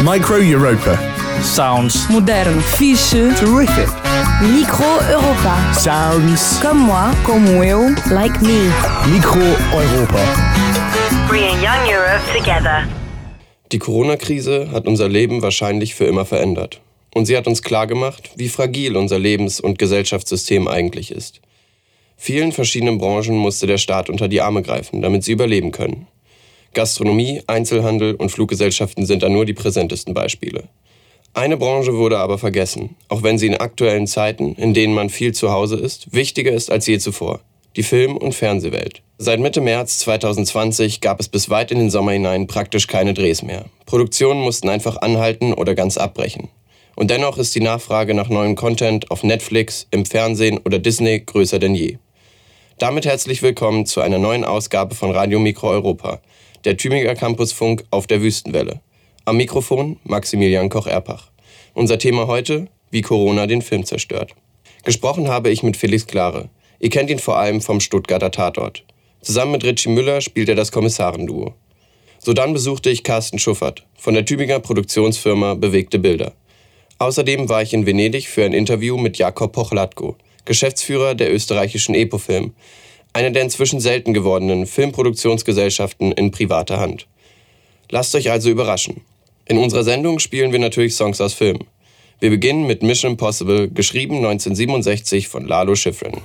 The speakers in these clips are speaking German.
Micro Europa. Sounds. Moderno. Fixe. Terrific. Micro Europa. Sounds. Comme moi. Como eu. Like me. Micro Europa. Bringing young Europe together. Die Corona-Krise hat unser Leben wahrscheinlich für immer verändert. Und sie hat uns klargemacht, wie fragil unser Lebens- und Gesellschaftssystem eigentlich ist. Vielen verschiedenen Branchen musste der Staat unter die Arme greifen, damit sie überleben können. Gastronomie, Einzelhandel und Fluggesellschaften sind da nur die präsentesten Beispiele. Eine Branche wurde aber vergessen, auch wenn sie in aktuellen Zeiten, in denen man viel zu Hause ist, wichtiger ist als je zuvor: die Film- und Fernsehwelt. Seit Mitte März 2020 gab es bis weit in den Sommer hinein praktisch keine Drehs mehr. Produktionen mussten einfach anhalten oder ganz abbrechen. Und dennoch ist die Nachfrage nach neuem Content auf Netflix, im Fernsehen oder Disney größer denn je. Damit herzlich willkommen zu einer neuen Ausgabe von Radio Micro Europa, der Tübinger Campusfunk auf der Wüstenwelle. Am Mikrofon Maximilian Koch-Erpach. Unser Thema heute: wie Corona den Film zerstört. Gesprochen habe ich mit Felix Klare. Ihr kennt ihn vor allem vom Stuttgarter Tatort. Zusammen mit Richie Müller spielt er das Kommissarenduo. Sodann besuchte ich Carsten Schuffert von der Tübinger Produktionsfirma Bewegte Bilder. Außerdem war ich in Venedig für ein Interview mit Jakob Pochlatko, Geschäftsführer der österreichischen Epofilm, einer der inzwischen selten gewordenen Filmproduktionsgesellschaften in privater Hand. Lasst euch also überraschen. In unserer Sendung spielen wir natürlich Songs aus Filmen. Wir beginnen mit Mission Impossible, geschrieben 1967 von Lalo Schifrin.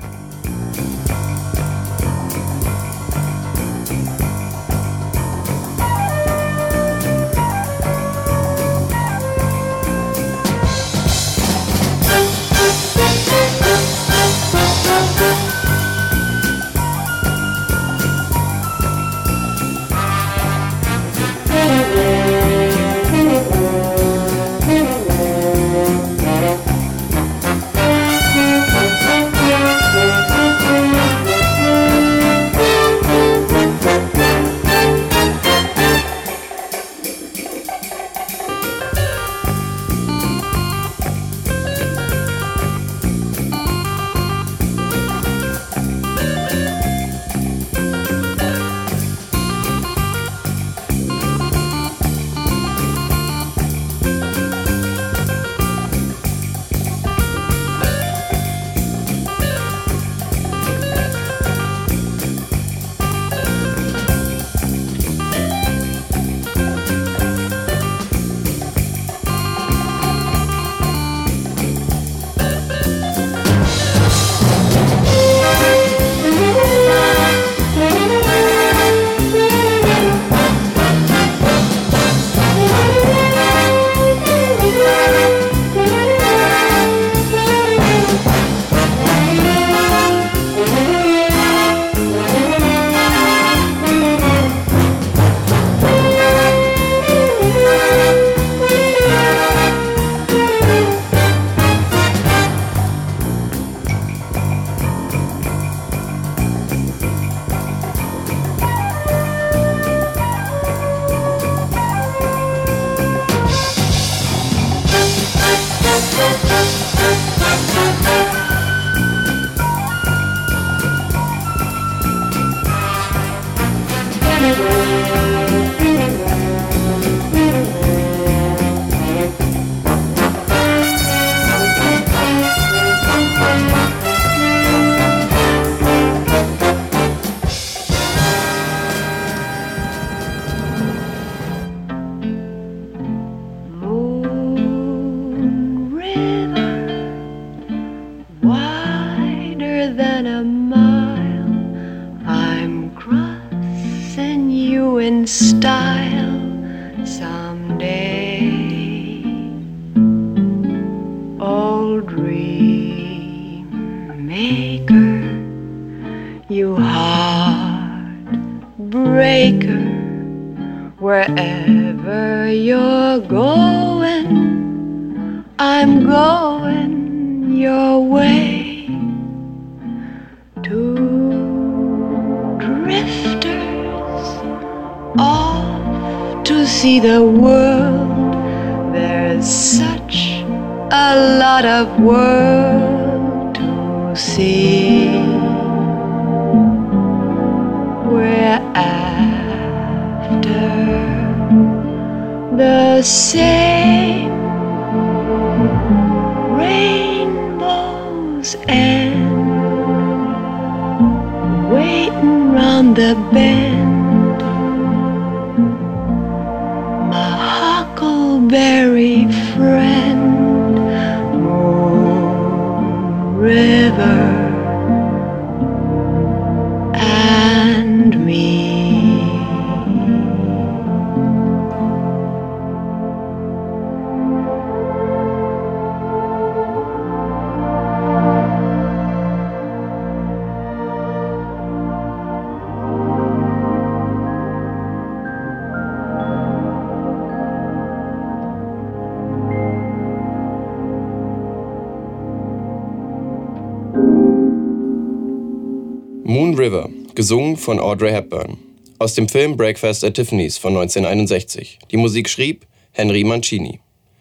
Wherever you're going, I'm going your way. Two drifters off to see the world. There's such a lot of world to see. We're after the same rainbows and waiting round the bend, my huckleberry friend, Moon River and me. Moon River, gesungen von Audrey Hepburn. Aus dem Film Breakfast at Tiffany's von 1961. Die Musik schrieb Henry Mancini.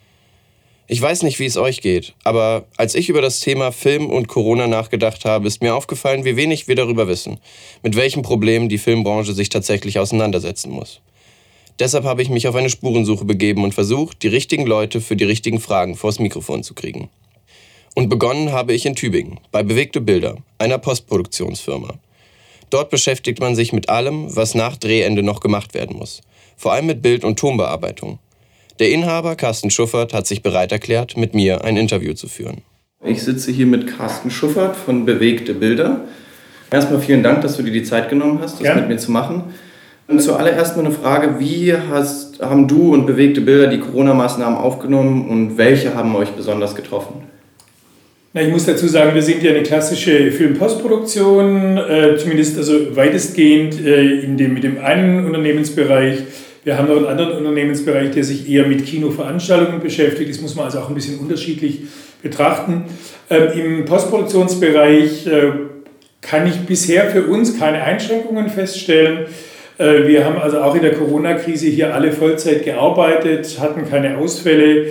Ich weiß nicht, wie es euch geht, aber als ich über das Thema Film und Corona nachgedacht habe, ist mir aufgefallen, wie wenig wir darüber wissen, mit welchen Problemen die Filmbranche sich tatsächlich auseinandersetzen muss. Deshalb habe ich mich auf eine Spurensuche begeben und versucht, die richtigen Leute für die richtigen Fragen vors Mikrofon zu kriegen. Und begonnen habe ich in Tübingen, bei Bewegte Bilder, einer Postproduktionsfirma. Dort beschäftigt man sich mit allem, was nach Drehende noch gemacht werden muss. Vor allem mit Bild- und Tonbearbeitung. Der Inhaber, Carsten Schuffert, hat sich bereit erklärt, mit mir ein Interview zu führen. Ich sitze hier mit Carsten Schuffert von Bewegte Bilder. Erstmal vielen Dank, dass du dir die Zeit genommen hast, das mit mir zu machen. Und zuallererst mal eine Frage, wie haben du und Bewegte Bilder die Corona-Maßnahmen aufgenommen und welche haben euch besonders getroffen? Na, ich muss dazu sagen, wir sind ja eine klassische Film-Postproduktion, zumindest also weitestgehend mit dem einen Unternehmensbereich. Wir haben noch einen anderen Unternehmensbereich, der sich eher mit Kinoveranstaltungen beschäftigt. Das muss man also auch ein bisschen unterschiedlich betrachten. Im Postproduktionsbereich kann ich bisher für uns keine Einschränkungen feststellen. Wir haben also auch in der Corona-Krise hier alle Vollzeit gearbeitet, hatten keine Ausfälle,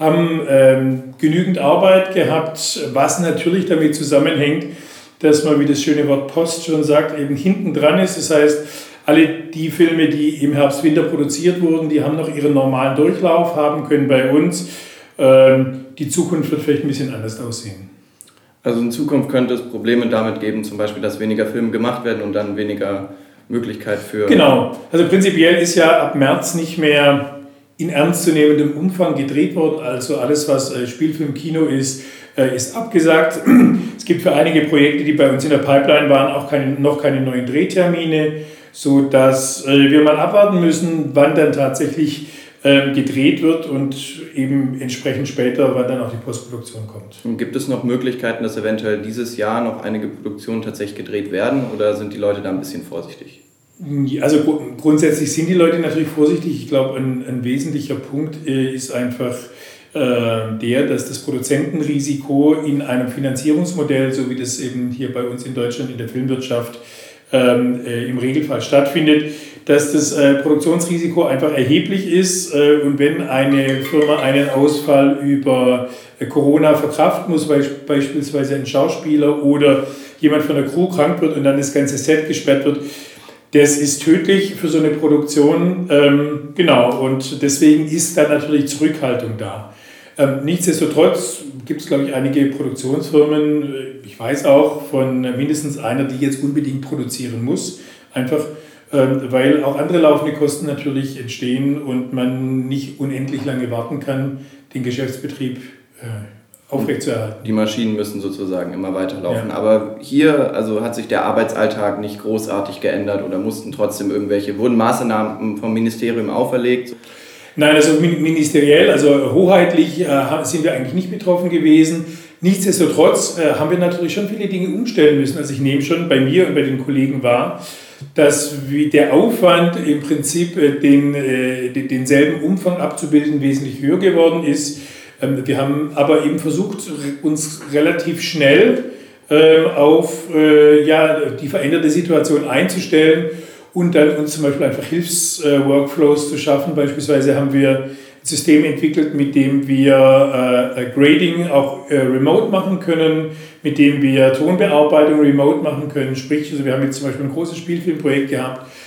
haben genügend Arbeit gehabt, was natürlich damit zusammenhängt, dass man, wie das schöne Wort Post schon sagt, eben hinten dran ist. Das heißt, alle die Filme, die im Herbst, Winter produziert wurden, die haben noch ihren normalen Durchlauf haben können bei uns. Die Zukunft wird vielleicht ein bisschen anders aussehen. Also in Zukunft könnte es Probleme damit geben, zum Beispiel, dass weniger Filme gemacht werden und dann weniger Möglichkeit für... Genau, also prinzipiell ist ja ab März nicht mehr in ernstzunehmendem Umfang gedreht worden. Also alles, was Spielfilm, Kino ist abgesagt. Es gibt für einige Projekte, die bei uns in der Pipeline waren, auch noch keine neuen Drehtermine, sodass wir mal abwarten müssen, wann dann tatsächlich gedreht wird und eben entsprechend später, wann dann auch die Postproduktion kommt. Und gibt es noch Möglichkeiten, dass eventuell dieses Jahr noch einige Produktionen tatsächlich gedreht werden oder sind die Leute da ein bisschen vorsichtig? Also grundsätzlich sind die Leute natürlich vorsichtig. Ich glaube, ein wesentlicher Punkt ist einfach dass das Produzentenrisiko in einem Finanzierungsmodell, so wie das eben hier bei uns in Deutschland in der Filmwirtschaft im Regelfall stattfindet, dass das Produktionsrisiko einfach erheblich ist und wenn eine Firma einen Ausfall über Corona verkraften muss, beispielsweise ein Schauspieler oder jemand von der Crew krank wird und dann das ganze Set gesperrt wird, das ist tödlich für so eine Produktion, und deswegen ist da natürlich Zurückhaltung da. Nichtsdestotrotz gibt es, glaube ich, einige Produktionsfirmen, ich weiß auch von mindestens einer, die jetzt unbedingt produzieren muss, einfach weil auch andere laufende Kosten natürlich entstehen und man nicht unendlich lange warten kann, den Geschäftsbetrieb aufrechtzuerhalten. Die Maschinen müssen sozusagen immer weiterlaufen. Ja. Aber hier hat sich der Arbeitsalltag nicht großartig geändert oder wurden Maßnahmen vom Ministerium auferlegt? Nein, also ministeriell, also hoheitlich sind wir eigentlich nicht betroffen gewesen. Nichtsdestotrotz haben wir natürlich schon viele Dinge umstellen müssen. Also ich nehme schon bei mir und bei den Kollegen wahr, dass der Aufwand im Prinzip denselben Umfang abzubilden wesentlich höher geworden ist. Wir haben aber eben versucht, uns relativ schnell auf die veränderte Situation einzustellen und dann uns zum Beispiel einfach Hilfsworkflows zu schaffen. Beispielsweise haben wir ein System entwickelt, mit dem wir Grading auch remote machen können, mit dem wir Tonbearbeitung remote machen können. Sprich, also wir haben jetzt zum Beispiel ein großes Spielfilmprojekt gehabt,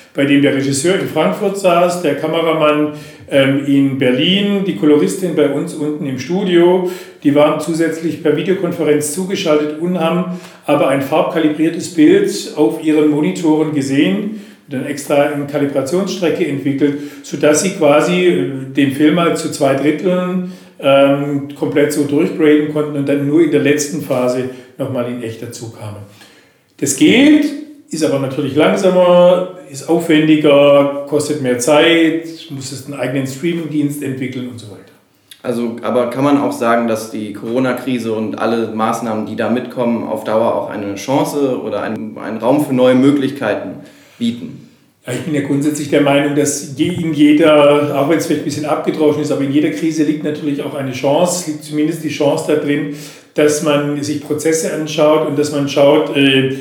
bei dem der Regisseur in Frankfurt saß, der Kameramann in Berlin, die Koloristin bei uns unten im Studio. Die waren zusätzlich per Videokonferenz zugeschaltet und haben aber ein farbkalibriertes Bild auf ihren Monitoren gesehen, dann extra eine Kalibrationsstrecke entwickelt, sodass sie quasi den Film halt zu 2/3 komplett so durchgraden konnten und dann nur in der letzten Phase nochmal in echt dazu kamen. Das geht, ist aber natürlich langsamer, ist aufwendiger, kostet mehr Zeit, musstest einen eigenen Streamingdienst entwickeln und so weiter. Also, aber kann man auch sagen, dass die Corona-Krise und alle Maßnahmen, die da mitkommen, auf Dauer auch eine Chance oder einen Raum für neue Möglichkeiten bieten? Ja, ich bin ja grundsätzlich der Meinung, dass in jeder, auch wenn es vielleicht ein bisschen abgedroschen ist, aber in jeder Krise liegt natürlich auch eine Chance, liegt zumindest die Chance da drin, dass man sich Prozesse anschaut und dass man schaut,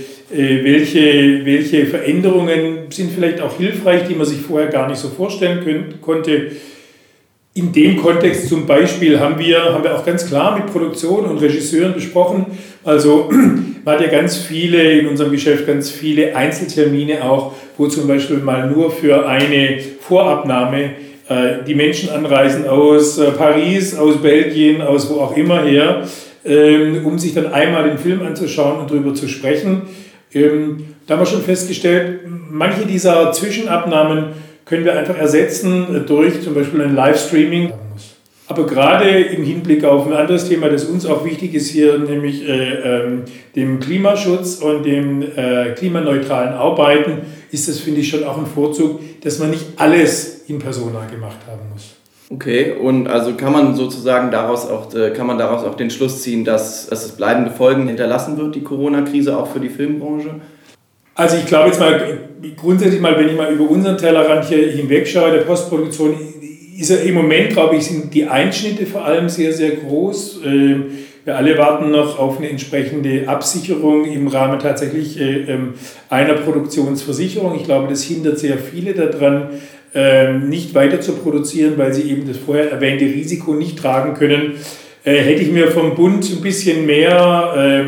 welche Veränderungen sind vielleicht auch hilfreich, die man sich vorher gar nicht so vorstellen konnte. In dem Kontext zum Beispiel haben wir auch ganz klar mit Produktion und Regisseuren besprochen. Also man hat ja ganz viele in unserem Geschäft, ganz viele Einzeltermine auch, wo zum Beispiel mal nur für eine Vorabnahme die Menschen anreisen aus Paris, aus Belgien, aus wo auch immer her, um sich dann einmal den Film anzuschauen und darüber zu sprechen. Da haben wir schon festgestellt, manche dieser Zwischenabnahmen können wir einfach ersetzen durch zum Beispiel ein Livestreaming. Aber gerade im Hinblick auf ein anderes Thema, das uns auch wichtig ist hier, nämlich dem Klimaschutz und dem klimaneutralen Arbeiten, ist das, finde ich, schon auch ein Vorzug, dass man nicht alles in persona gemacht haben muss. Okay, und also kann man daraus auch den Schluss ziehen, dass es bleibende Folgen hinterlassen wird, die Corona-Krise auch für die Filmbranche? Also ich glaube jetzt mal, grundsätzlich mal, wenn ich mal über unseren Tellerrand hier hinwegschaue, der Postproduktion, ist ja im Moment, glaube ich, sind die Einschnitte vor allem sehr, sehr groß. Wir alle warten noch auf eine entsprechende Absicherung im Rahmen tatsächlich einer Produktionsversicherung. Ich glaube, das hindert sehr viele daran, nicht weiter zu produzieren, weil sie eben das vorher erwähnte Risiko nicht tragen können. Hätte ich mir vom Bund ein bisschen mehr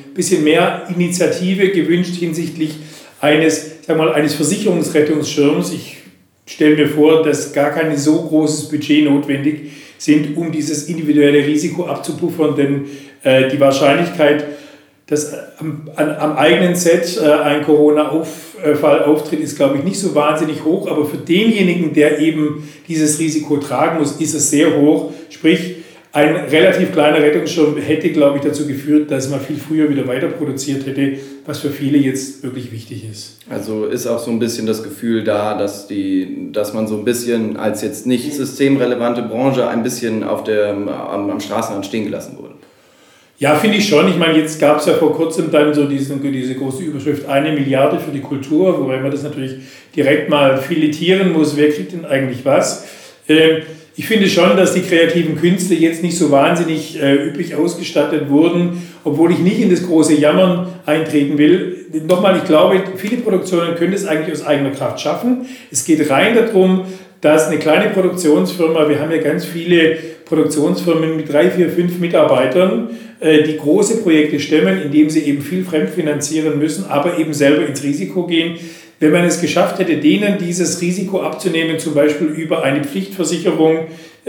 Initiative gewünscht hinsichtlich eines Versicherungsrettungsschirms. Ich stelle mir vor, dass gar kein so großes Budget notwendig sind, um dieses individuelle Risiko abzupuffern, denn die Wahrscheinlichkeit, dass am eigenen Set ein Corona-Fall auftritt, ist, glaube ich, nicht so wahnsinnig hoch, aber für denjenigen, der eben dieses Risiko tragen muss, ist es sehr hoch. Sprich, ein relativ kleiner Rettungsschirm hätte, glaube ich, dazu geführt, dass man viel früher wieder weiter produziert hätte, was für viele jetzt wirklich wichtig ist. Also ist auch so ein bisschen das Gefühl da, dass man so ein bisschen als jetzt nicht systemrelevante Branche ein bisschen am Straßenrand stehen gelassen wurde. Ja, finde ich schon. Ich meine, jetzt gab es ja vor kurzem dann so diese große Überschrift 1 Milliarde für die Kultur, wobei man das natürlich direkt mal filetieren muss, wer kriegt denn eigentlich was. Ich finde schon, dass die kreativen Künste jetzt nicht so wahnsinnig üppig ausgestattet wurden, obwohl ich nicht in das große Jammern eintreten will. Nochmal, ich glaube, viele Produktionen können das eigentlich aus eigener Kraft schaffen. Es geht rein darum, dass eine kleine Produktionsfirma, wir haben ja ganz viele Produktionsfirmen mit 3, 4, 5 Mitarbeitern, die große Projekte stemmen, indem sie eben viel fremdfinanzieren müssen, aber eben selber ins Risiko gehen. Wenn man es geschafft hätte, denen dieses Risiko abzunehmen, zum Beispiel über eine Pflichtversicherung,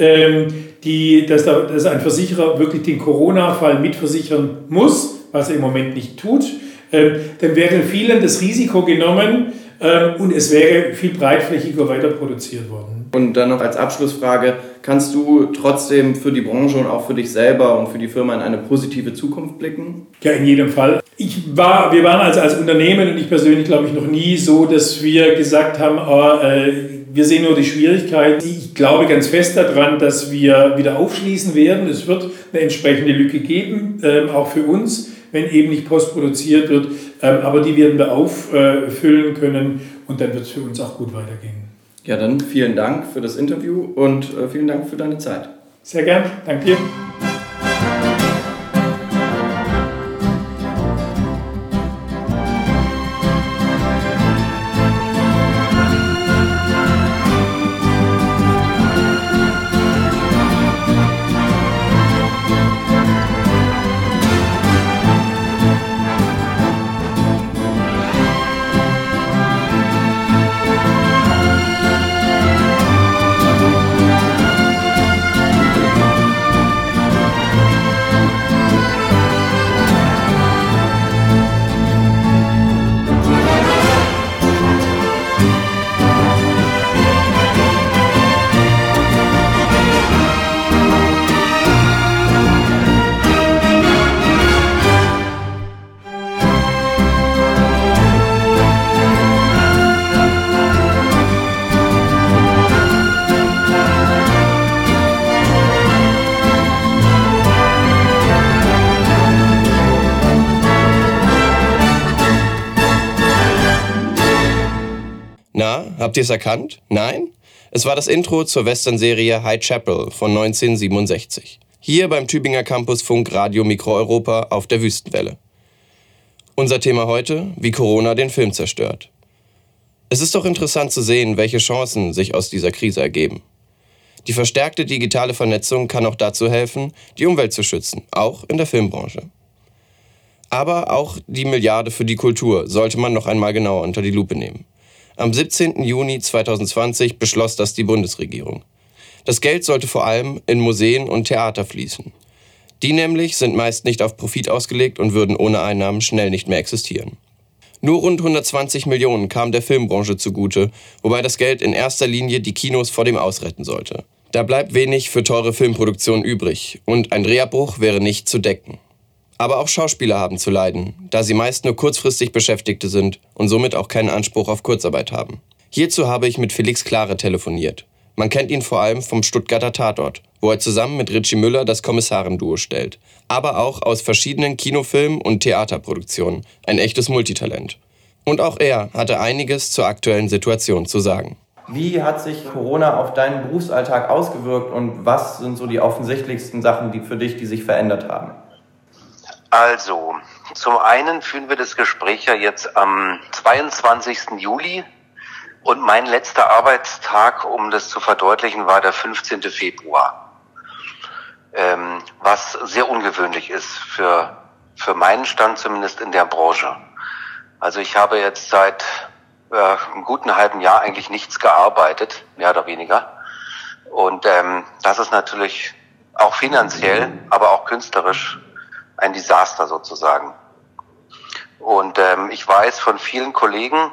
dass ein Versicherer wirklich den Corona-Fall mitversichern muss, was er im Moment nicht tut, dann wäre vielen das Risiko genommen und es wäre viel breitflächiger weiter produziert worden. Und dann noch als Abschlussfrage, kannst du trotzdem für die Branche und auch für dich selber und für die Firma in eine positive Zukunft blicken? Ja, in jedem Fall. Wir waren also als Unternehmen und ich persönlich glaube ich noch nie so, dass wir gesagt haben, wir sehen nur die Schwierigkeiten. Ich glaube ganz fest daran, dass wir wieder aufschließen werden. Es wird eine entsprechende Lücke geben, auch für uns, wenn eben nicht postproduziert wird. Aber die werden wir auffüllen können und dann wird es für uns auch gut weitergehen. Ja, dann vielen Dank für das Interview und vielen Dank für deine Zeit. Sehr gern, danke dir. Habt ihr es erkannt? Nein? Es war das Intro zur Western-Serie High Chapel von 1967. Hier beim Tübinger Campus Funk Radio Mikro Europa auf der Wüstenwelle. Unser Thema heute, wie Corona den Film zerstört. Es ist doch interessant zu sehen, welche Chancen sich aus dieser Krise ergeben. Die verstärkte digitale Vernetzung kann auch dazu helfen, die Umwelt zu schützen, auch in der Filmbranche. Aber auch die Milliarde für die Kultur sollte man noch einmal genauer unter die Lupe nehmen. Am 17. Juni 2020 beschloss das die Bundesregierung. Das Geld sollte vor allem in Museen und Theater fließen. Die nämlich sind meist nicht auf Profit ausgelegt und würden ohne Einnahmen schnell nicht mehr existieren. Nur rund 120 Millionen kamen der Filmbranche zugute, wobei das Geld in erster Linie die Kinos vor dem Aus retten sollte. Da bleibt wenig für teure Filmproduktionen übrig und ein Drehabbruch wäre nicht zu decken. Aber auch Schauspieler haben zu leiden, da sie meist nur kurzfristig Beschäftigte sind und somit auch keinen Anspruch auf Kurzarbeit haben. Hierzu habe ich mit Felix Klare telefoniert. Man kennt ihn vor allem vom Stuttgarter Tatort, wo er zusammen mit Ritchie Müller das Kommissarenduo stellt. Aber auch aus verschiedenen Kinofilmen und Theaterproduktionen. Ein echtes Multitalent. Und auch er hatte einiges zur aktuellen Situation zu sagen. Wie hat sich Corona auf deinen Berufsalltag ausgewirkt und was sind so die offensichtlichsten Sachen, die für dich, die sich verändert haben? Also, zum einen führen wir das Gespräch ja jetzt am 22. Juli und mein letzter Arbeitstag, um das zu verdeutlichen, war der 15. Februar. Was sehr ungewöhnlich ist für meinen Stand zumindest in der Branche. Also ich habe jetzt seit einem guten halben Jahr eigentlich nichts gearbeitet, mehr oder weniger. Und das ist natürlich auch finanziell, aber auch künstlerisch ein Desaster sozusagen. Und ich weiß von vielen Kollegen,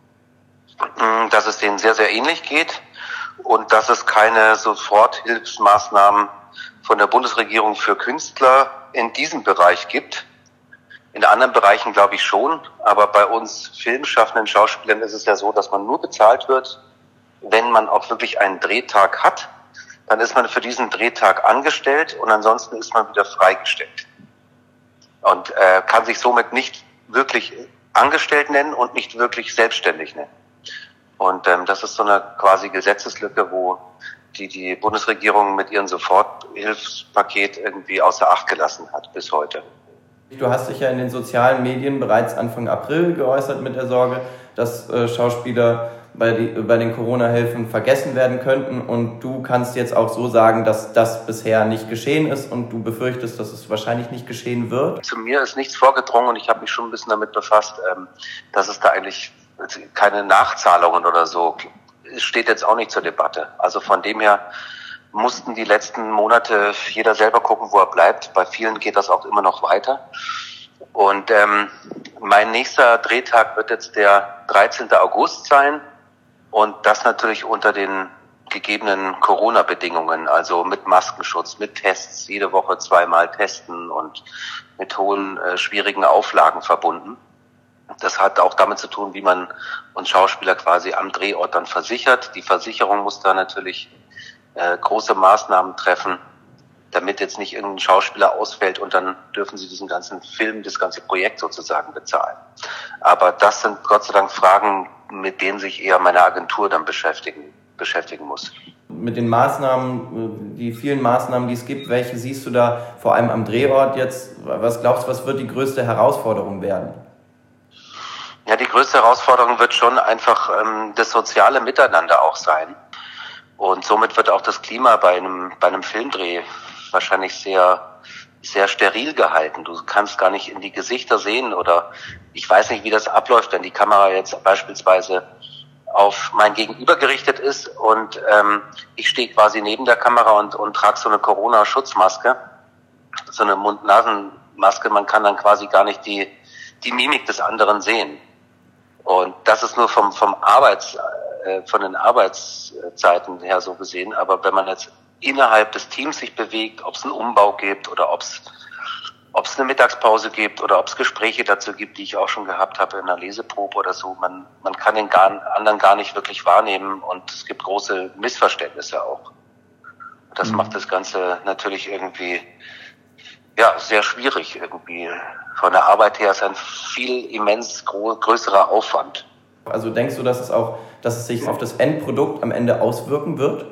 dass es denen sehr, sehr ähnlich geht und dass es keine Soforthilfsmaßnahmen von der Bundesregierung für Künstler in diesem Bereich gibt. In anderen Bereichen glaube ich schon, aber bei uns filmschaffenden Schauspielern ist es ja so, dass man nur bezahlt wird, wenn man auch wirklich einen Drehtag hat. Dann ist man für diesen Drehtag angestellt und ansonsten ist man wieder freigestellt. Und kann sich somit nicht wirklich angestellt nennen und nicht wirklich selbstständig nennen. Und das ist so eine quasi Gesetzeslücke, wo die Bundesregierung mit ihrem Soforthilfspaket irgendwie außer Acht gelassen hat bis heute. Du hast dich ja in den sozialen Medien bereits Anfang April geäußert mit der Sorge, dass Schauspieler bei den Corona-Hilfen vergessen werden könnten und du kannst jetzt auch so sagen, dass das bisher nicht geschehen ist und du befürchtest, dass es wahrscheinlich nicht geschehen wird? Zu mir ist nichts vorgedrungen und ich habe mich schon ein bisschen damit befasst, dass es da eigentlich keine Nachzahlungen oder so steht jetzt auch nicht zur Debatte. Also von dem her mussten die letzten Monate jeder selber gucken, wo er bleibt. Bei vielen geht das auch immer noch weiter. Und mein nächster Drehtag wird jetzt der 13. August sein. Und das natürlich unter den gegebenen Corona-Bedingungen, also mit Maskenschutz, mit Tests, jede Woche 2-mal testen und mit hohen, schwierigen Auflagen verbunden. Das hat auch damit zu tun, wie man uns Schauspieler quasi am Drehort dann versichert. Die Versicherung muss da natürlich große Maßnahmen treffen, damit jetzt nicht irgendein Schauspieler ausfällt und dann dürfen sie diesen ganzen Film, das ganze Projekt sozusagen bezahlen. Aber das sind Gott sei Dank Fragen, mit denen sich eher meine Agentur dann beschäftigen muss. Mit den Maßnahmen, die vielen Maßnahmen, die es gibt, welche siehst du da vor allem am Drehort jetzt? Was glaubst du, was wird die größte Herausforderung werden? Ja, die größte Herausforderung wird schon einfach das soziale Miteinander auch sein. Und somit wird auch das Klima bei einem Filmdreh wahrscheinlich sehr, sehr steril gehalten. Du kannst gar nicht in die Gesichter sehen oder ich weiß nicht, wie das abläuft, wenn die Kamera jetzt beispielsweise auf mein Gegenüber gerichtet ist und ich stehe quasi neben der Kamera und trage so eine Corona-Schutzmaske, so eine Mund-Nasen-Maske. Man kann dann quasi gar nicht die Mimik des anderen sehen. Und das ist nur von den Arbeitszeiten her so gesehen. Aber wenn man jetzt innerhalb des Teams sich bewegt, ob es einen Umbau gibt oder ob es eine Mittagspause gibt oder ob es Gespräche dazu gibt, die ich auch schon gehabt habe in einer Leseprobe oder so, man kann den anderen gar nicht wirklich wahrnehmen und es gibt große Missverständnisse auch. Das macht das Ganze natürlich irgendwie sehr schwierig irgendwie. Von der Arbeit her ist ein viel immens größerer Aufwand. Also denkst du, dass es sich auf das Endprodukt am Ende auswirken wird?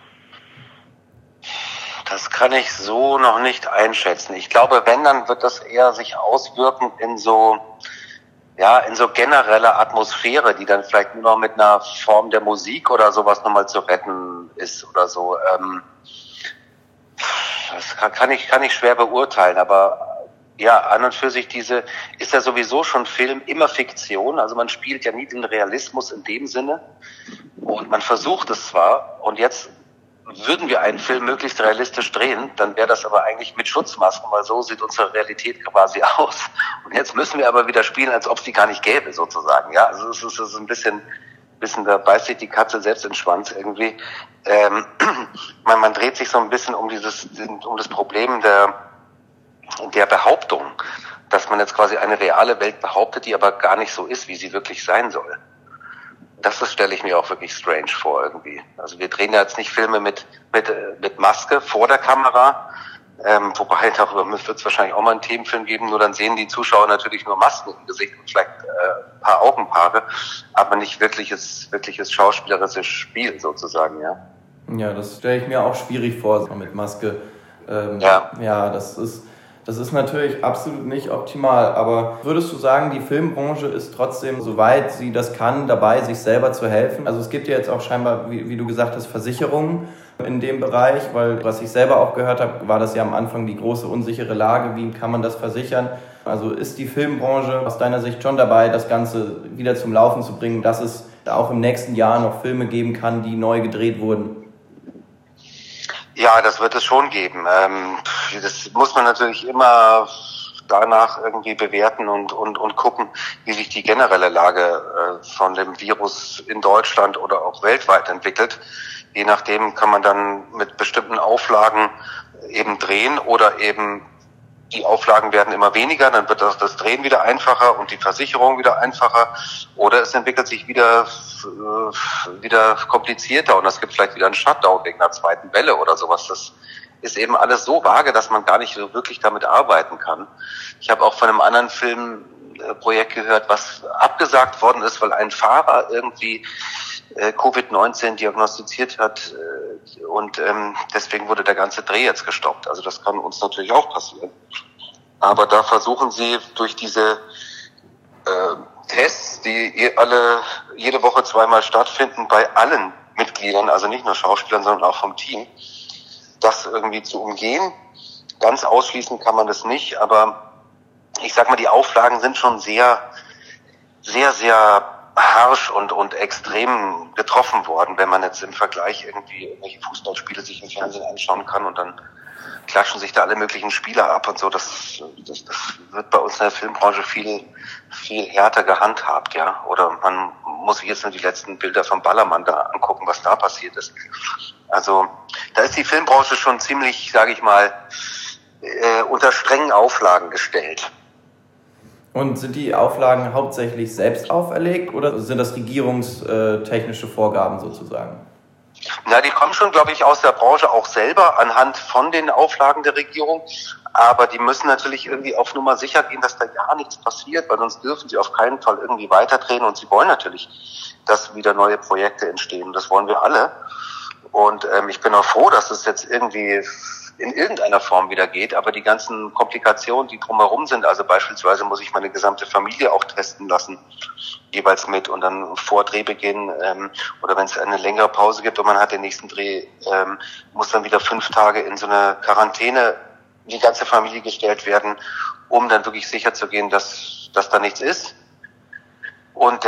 Das kann ich so noch nicht einschätzen. Ich glaube, wenn, dann wird das eher sich auswirken in so generelle Atmosphäre, die dann vielleicht nur noch mit einer Form der Musik oder sowas nochmal zu retten ist oder so. Das kann ich schwer beurteilen, aber ja, an und für sich ist ja sowieso schon Film immer Fiktion, also man spielt ja nie den Realismus in dem Sinne und man versucht es zwar und jetzt würden wir einen Film möglichst realistisch drehen, dann wäre das aber eigentlich mit Schutzmasken, weil so sieht unsere Realität quasi aus. Und jetzt müssen wir aber wieder spielen, als ob es die gar nicht gäbe, sozusagen. Ja, also es ist ein bisschen, da beißt sich die Katze selbst in den Schwanz irgendwie. Man dreht sich so ein bisschen um das Problem der Behauptung, dass man jetzt quasi eine reale Welt behauptet, die aber gar nicht so ist, wie sie wirklich sein soll. Das stelle ich mir auch wirklich strange vor irgendwie. Also wir drehen ja jetzt nicht Filme mit Maske vor der Kamera, wobei darüber wird es wahrscheinlich auch mal einen Themenfilm geben, nur dann sehen die Zuschauer natürlich nur Masken im Gesicht und vielleicht ein paar Augenpaare, aber nicht wirkliches schauspielerisches Spiel sozusagen, ja. Ja, das stelle ich mir auch schwierig vor, so mit Maske. Ja, das ist natürlich absolut nicht optimal, aber würdest du sagen, die Filmbranche ist trotzdem, soweit sie das kann, dabei, sich selber zu helfen? Also es gibt ja jetzt auch scheinbar, wie du gesagt hast, Versicherungen in dem Bereich, weil was ich selber auch gehört habe, war das ja am Anfang die große unsichere Lage, wie kann man das versichern? Also ist die Filmbranche aus deiner Sicht schon dabei, das Ganze wieder zum Laufen zu bringen, dass es auch im nächsten Jahr noch Filme geben kann, die neu gedreht wurden? Ja, das wird es schon geben. Das muss man natürlich immer danach irgendwie bewerten und gucken, wie sich die generelle Lage von dem Virus in Deutschland oder auch weltweit entwickelt. Je nachdem kann man dann mit bestimmten Auflagen eben drehen oder eben die Auflagen werden immer weniger, dann wird das Drehen wieder einfacher und die Versicherung wieder einfacher oder es entwickelt sich wieder komplizierter und es gibt vielleicht wieder einen Shutdown wegen einer zweiten Welle oder sowas. Das ist eben alles so vage, dass man gar nicht so wirklich damit arbeiten kann. Ich habe auch von einem anderen Filmprojekt gehört, was abgesagt worden ist, weil ein Fahrer irgendwie Covid-19 diagnostiziert hat und deswegen wurde der ganze Dreh jetzt gestoppt. Also das kann uns natürlich auch passieren. Aber da versuchen sie durch diese Tests, die jede Woche zweimal stattfinden, bei allen Mitgliedern, also nicht nur Schauspielern, sondern auch vom Team, das irgendwie zu umgehen. Ganz ausschließen kann man das nicht, aber ich sag mal, die Auflagen sind schon sehr, sehr, sehr harsch und extrem getroffen worden, wenn man jetzt im Vergleich irgendwie irgendwelche Fußballspiele sich im Fernsehen anschauen kann und dann klatschen sich da alle möglichen Spieler ab und so. Das wird bei uns in der Filmbranche viel, viel härter gehandhabt, ja. Oder man muss sich jetzt nur die letzten Bilder vom Ballermann da angucken, was da passiert ist. Also da ist die Filmbranche schon ziemlich, sage ich mal, unter strengen Auflagen gestellt. Und sind die Auflagen hauptsächlich selbst auferlegt oder sind das regierungstechnische Vorgaben sozusagen? Na, die kommen schon, glaube ich, aus der Branche auch selber anhand von den Auflagen der Regierung. Aber die müssen natürlich irgendwie auf Nummer sicher gehen, dass da ja nichts passiert, weil sonst dürfen sie auf keinen Fall irgendwie weiterdrehen. Und sie wollen natürlich, dass wieder neue Projekte entstehen. Das wollen wir alle. Und ich bin auch froh, dass es jetzt irgendwie in irgendeiner Form wieder geht, aber die ganzen Komplikationen, die drumherum sind, also beispielsweise muss ich meine gesamte Familie auch testen lassen, jeweils mit und dann vor Drehbeginn oder wenn es eine längere Pause gibt und man hat den nächsten Dreh, muss dann wieder 5 Tage in so eine Quarantäne die ganze Familie gestellt werden, um dann wirklich sicher zu gehen, dass da nichts ist. Und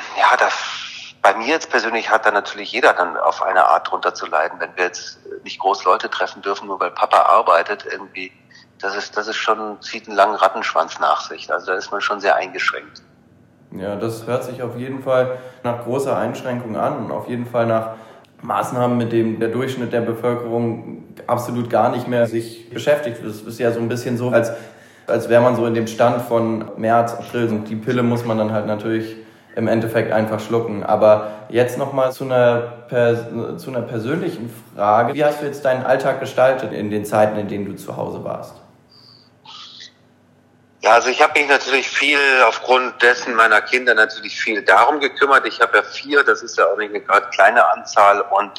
bei mir jetzt persönlich hat da natürlich jeder dann auf eine Art drunter zu leiden, wenn wir jetzt nicht groß Leute treffen dürfen, nur weil Papa arbeitet irgendwie. Das ist schon, zieht einen langen Rattenschwanz nach sich. Also da ist man schon sehr eingeschränkt. Ja, das hört sich auf jeden Fall nach großer Einschränkung an und auf jeden Fall nach Maßnahmen, mit denen der Durchschnitt der Bevölkerung absolut gar nicht mehr sich beschäftigt. Das ist ja so ein bisschen so, als wäre man so in dem Stand von März, April. Und die Pille muss man dann halt natürlich im Endeffekt einfach schlucken. Aber jetzt nochmal zu einer persönlichen Frage. Wie hast du jetzt deinen Alltag gestaltet in den Zeiten, in denen du zu Hause warst? Ja, also ich habe mich natürlich viel aufgrund dessen meiner Kinder natürlich viel darum gekümmert. Ich habe ja 4, das ist ja auch nicht eine gerade kleine Anzahl und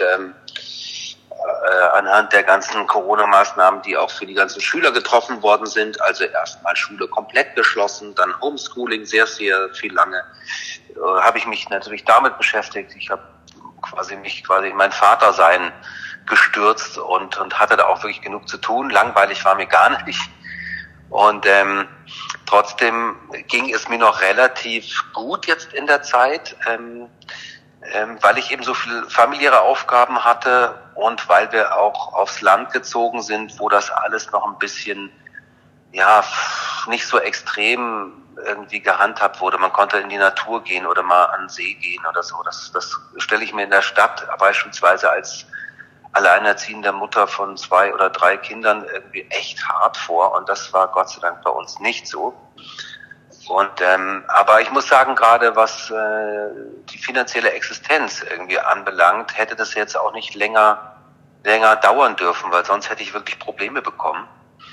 anhand der ganzen Corona-Maßnahmen, die auch für die ganzen Schüler getroffen worden sind, also erstmal Schule komplett geschlossen, dann Homeschooling sehr, sehr viel lange, habe ich mich natürlich damit beschäftigt. Ich habe mich in mein Vatersein gestürzt und hatte da auch wirklich genug zu tun. Langweilig war mir gar nicht. Und trotzdem ging es mir noch relativ gut jetzt in der Zeit, weil ich eben so viele familiäre Aufgaben hatte und weil wir auch aufs Land gezogen sind, wo das alles noch ein bisschen, ja, nicht so extrem irgendwie gehandhabt wurde. Man konnte in die Natur gehen oder mal an den See gehen oder so. Das stelle ich mir in der Stadt beispielsweise als alleinerziehende Mutter von 2 oder 3 Kindern irgendwie echt hart vor. Und das war Gott sei Dank bei uns nicht so. Und aber ich muss sagen, gerade was die finanzielle Existenz irgendwie anbelangt, hätte das jetzt auch nicht länger dauern dürfen, weil sonst hätte ich wirklich Probleme bekommen.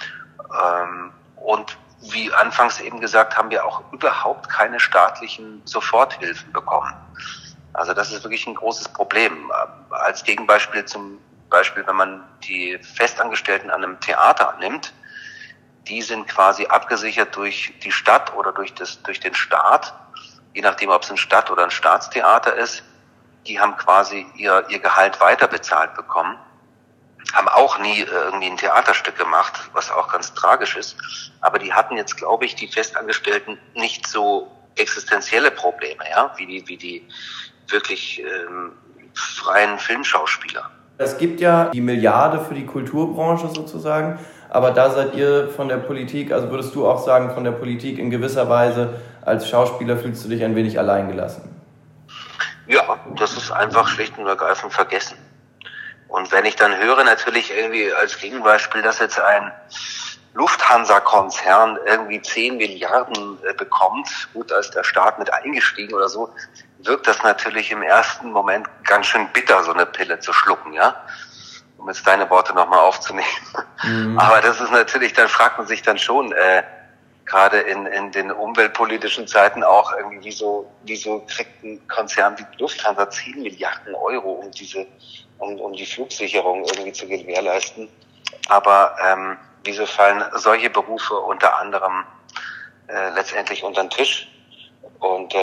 Und wie anfangs eben gesagt, haben wir auch überhaupt keine staatlichen Soforthilfen bekommen. Also das ist wirklich ein großes Problem. Als Gegenbeispiel wenn man die Festangestellten an einem Theater nimmt, die sind quasi abgesichert durch die Stadt oder durch den Staat, je nachdem, ob es ein Stadt- oder ein Staatstheater ist. Die haben quasi ihr Gehalt weiterbezahlt bekommen, haben auch nie irgendwie ein Theaterstück gemacht, was auch ganz tragisch ist. Aber die hatten jetzt, glaube ich, die Festangestellten nicht so existenzielle Probleme, ja, wie die wirklich freien Filmschauspieler. Es gibt ja die Milliarde für die Kulturbranche sozusagen, aber da seid ihr von der Politik, also würdest du auch sagen, von der Politik in gewisser Weise als Schauspieler fühlst du dich ein wenig alleingelassen? Ja, das ist einfach schlicht und ergreifend vergessen. Und wenn ich dann höre, natürlich irgendwie als Gegenbeispiel, dass jetzt ein Lufthansa-Konzern irgendwie 10 Milliarden bekommt, gut, da ist der Staat mit eingestiegen oder so, wirkt das natürlich im ersten Moment ganz schön bitter, so eine Pille zu schlucken, ja, um jetzt deine Worte nochmal aufzunehmen. Mhm. Aber das ist natürlich, dann fragt man sich dann schon, gerade in den umweltpolitischen Zeiten auch irgendwie, wieso kriegt ein Konzern wie Lufthansa 10 Milliarden Euro, um die Flugsicherung irgendwie zu gewährleisten. Aber wieso fallen solche Berufe unter anderem letztendlich unter den Tisch? Und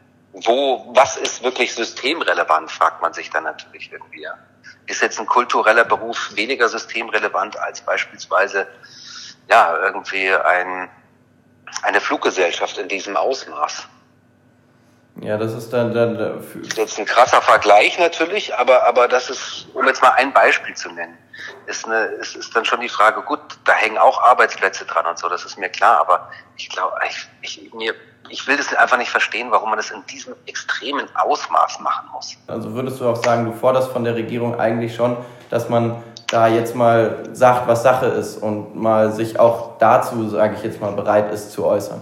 was ist wirklich systemrelevant, fragt man sich dann natürlich irgendwie. Ja. Ist jetzt ein kultureller Beruf weniger systemrelevant als beispielsweise ja irgendwie eine Fluggesellschaft in diesem Ausmaß? Ja, das ist dann jetzt ein krasser Vergleich natürlich, aber das ist, um jetzt mal ein Beispiel zu nennen, es ist dann schon die Frage, gut, da hängen auch Arbeitsplätze dran und so, das ist mir klar, aber ich glaube, ich will das einfach nicht verstehen, warum man das in diesem extremen Ausmaß machen muss. Also würdest du auch sagen, du forderst von der Regierung eigentlich schon, dass man da jetzt mal sagt, was Sache ist und mal sich auch dazu, sage ich jetzt mal, bereit ist zu äußern?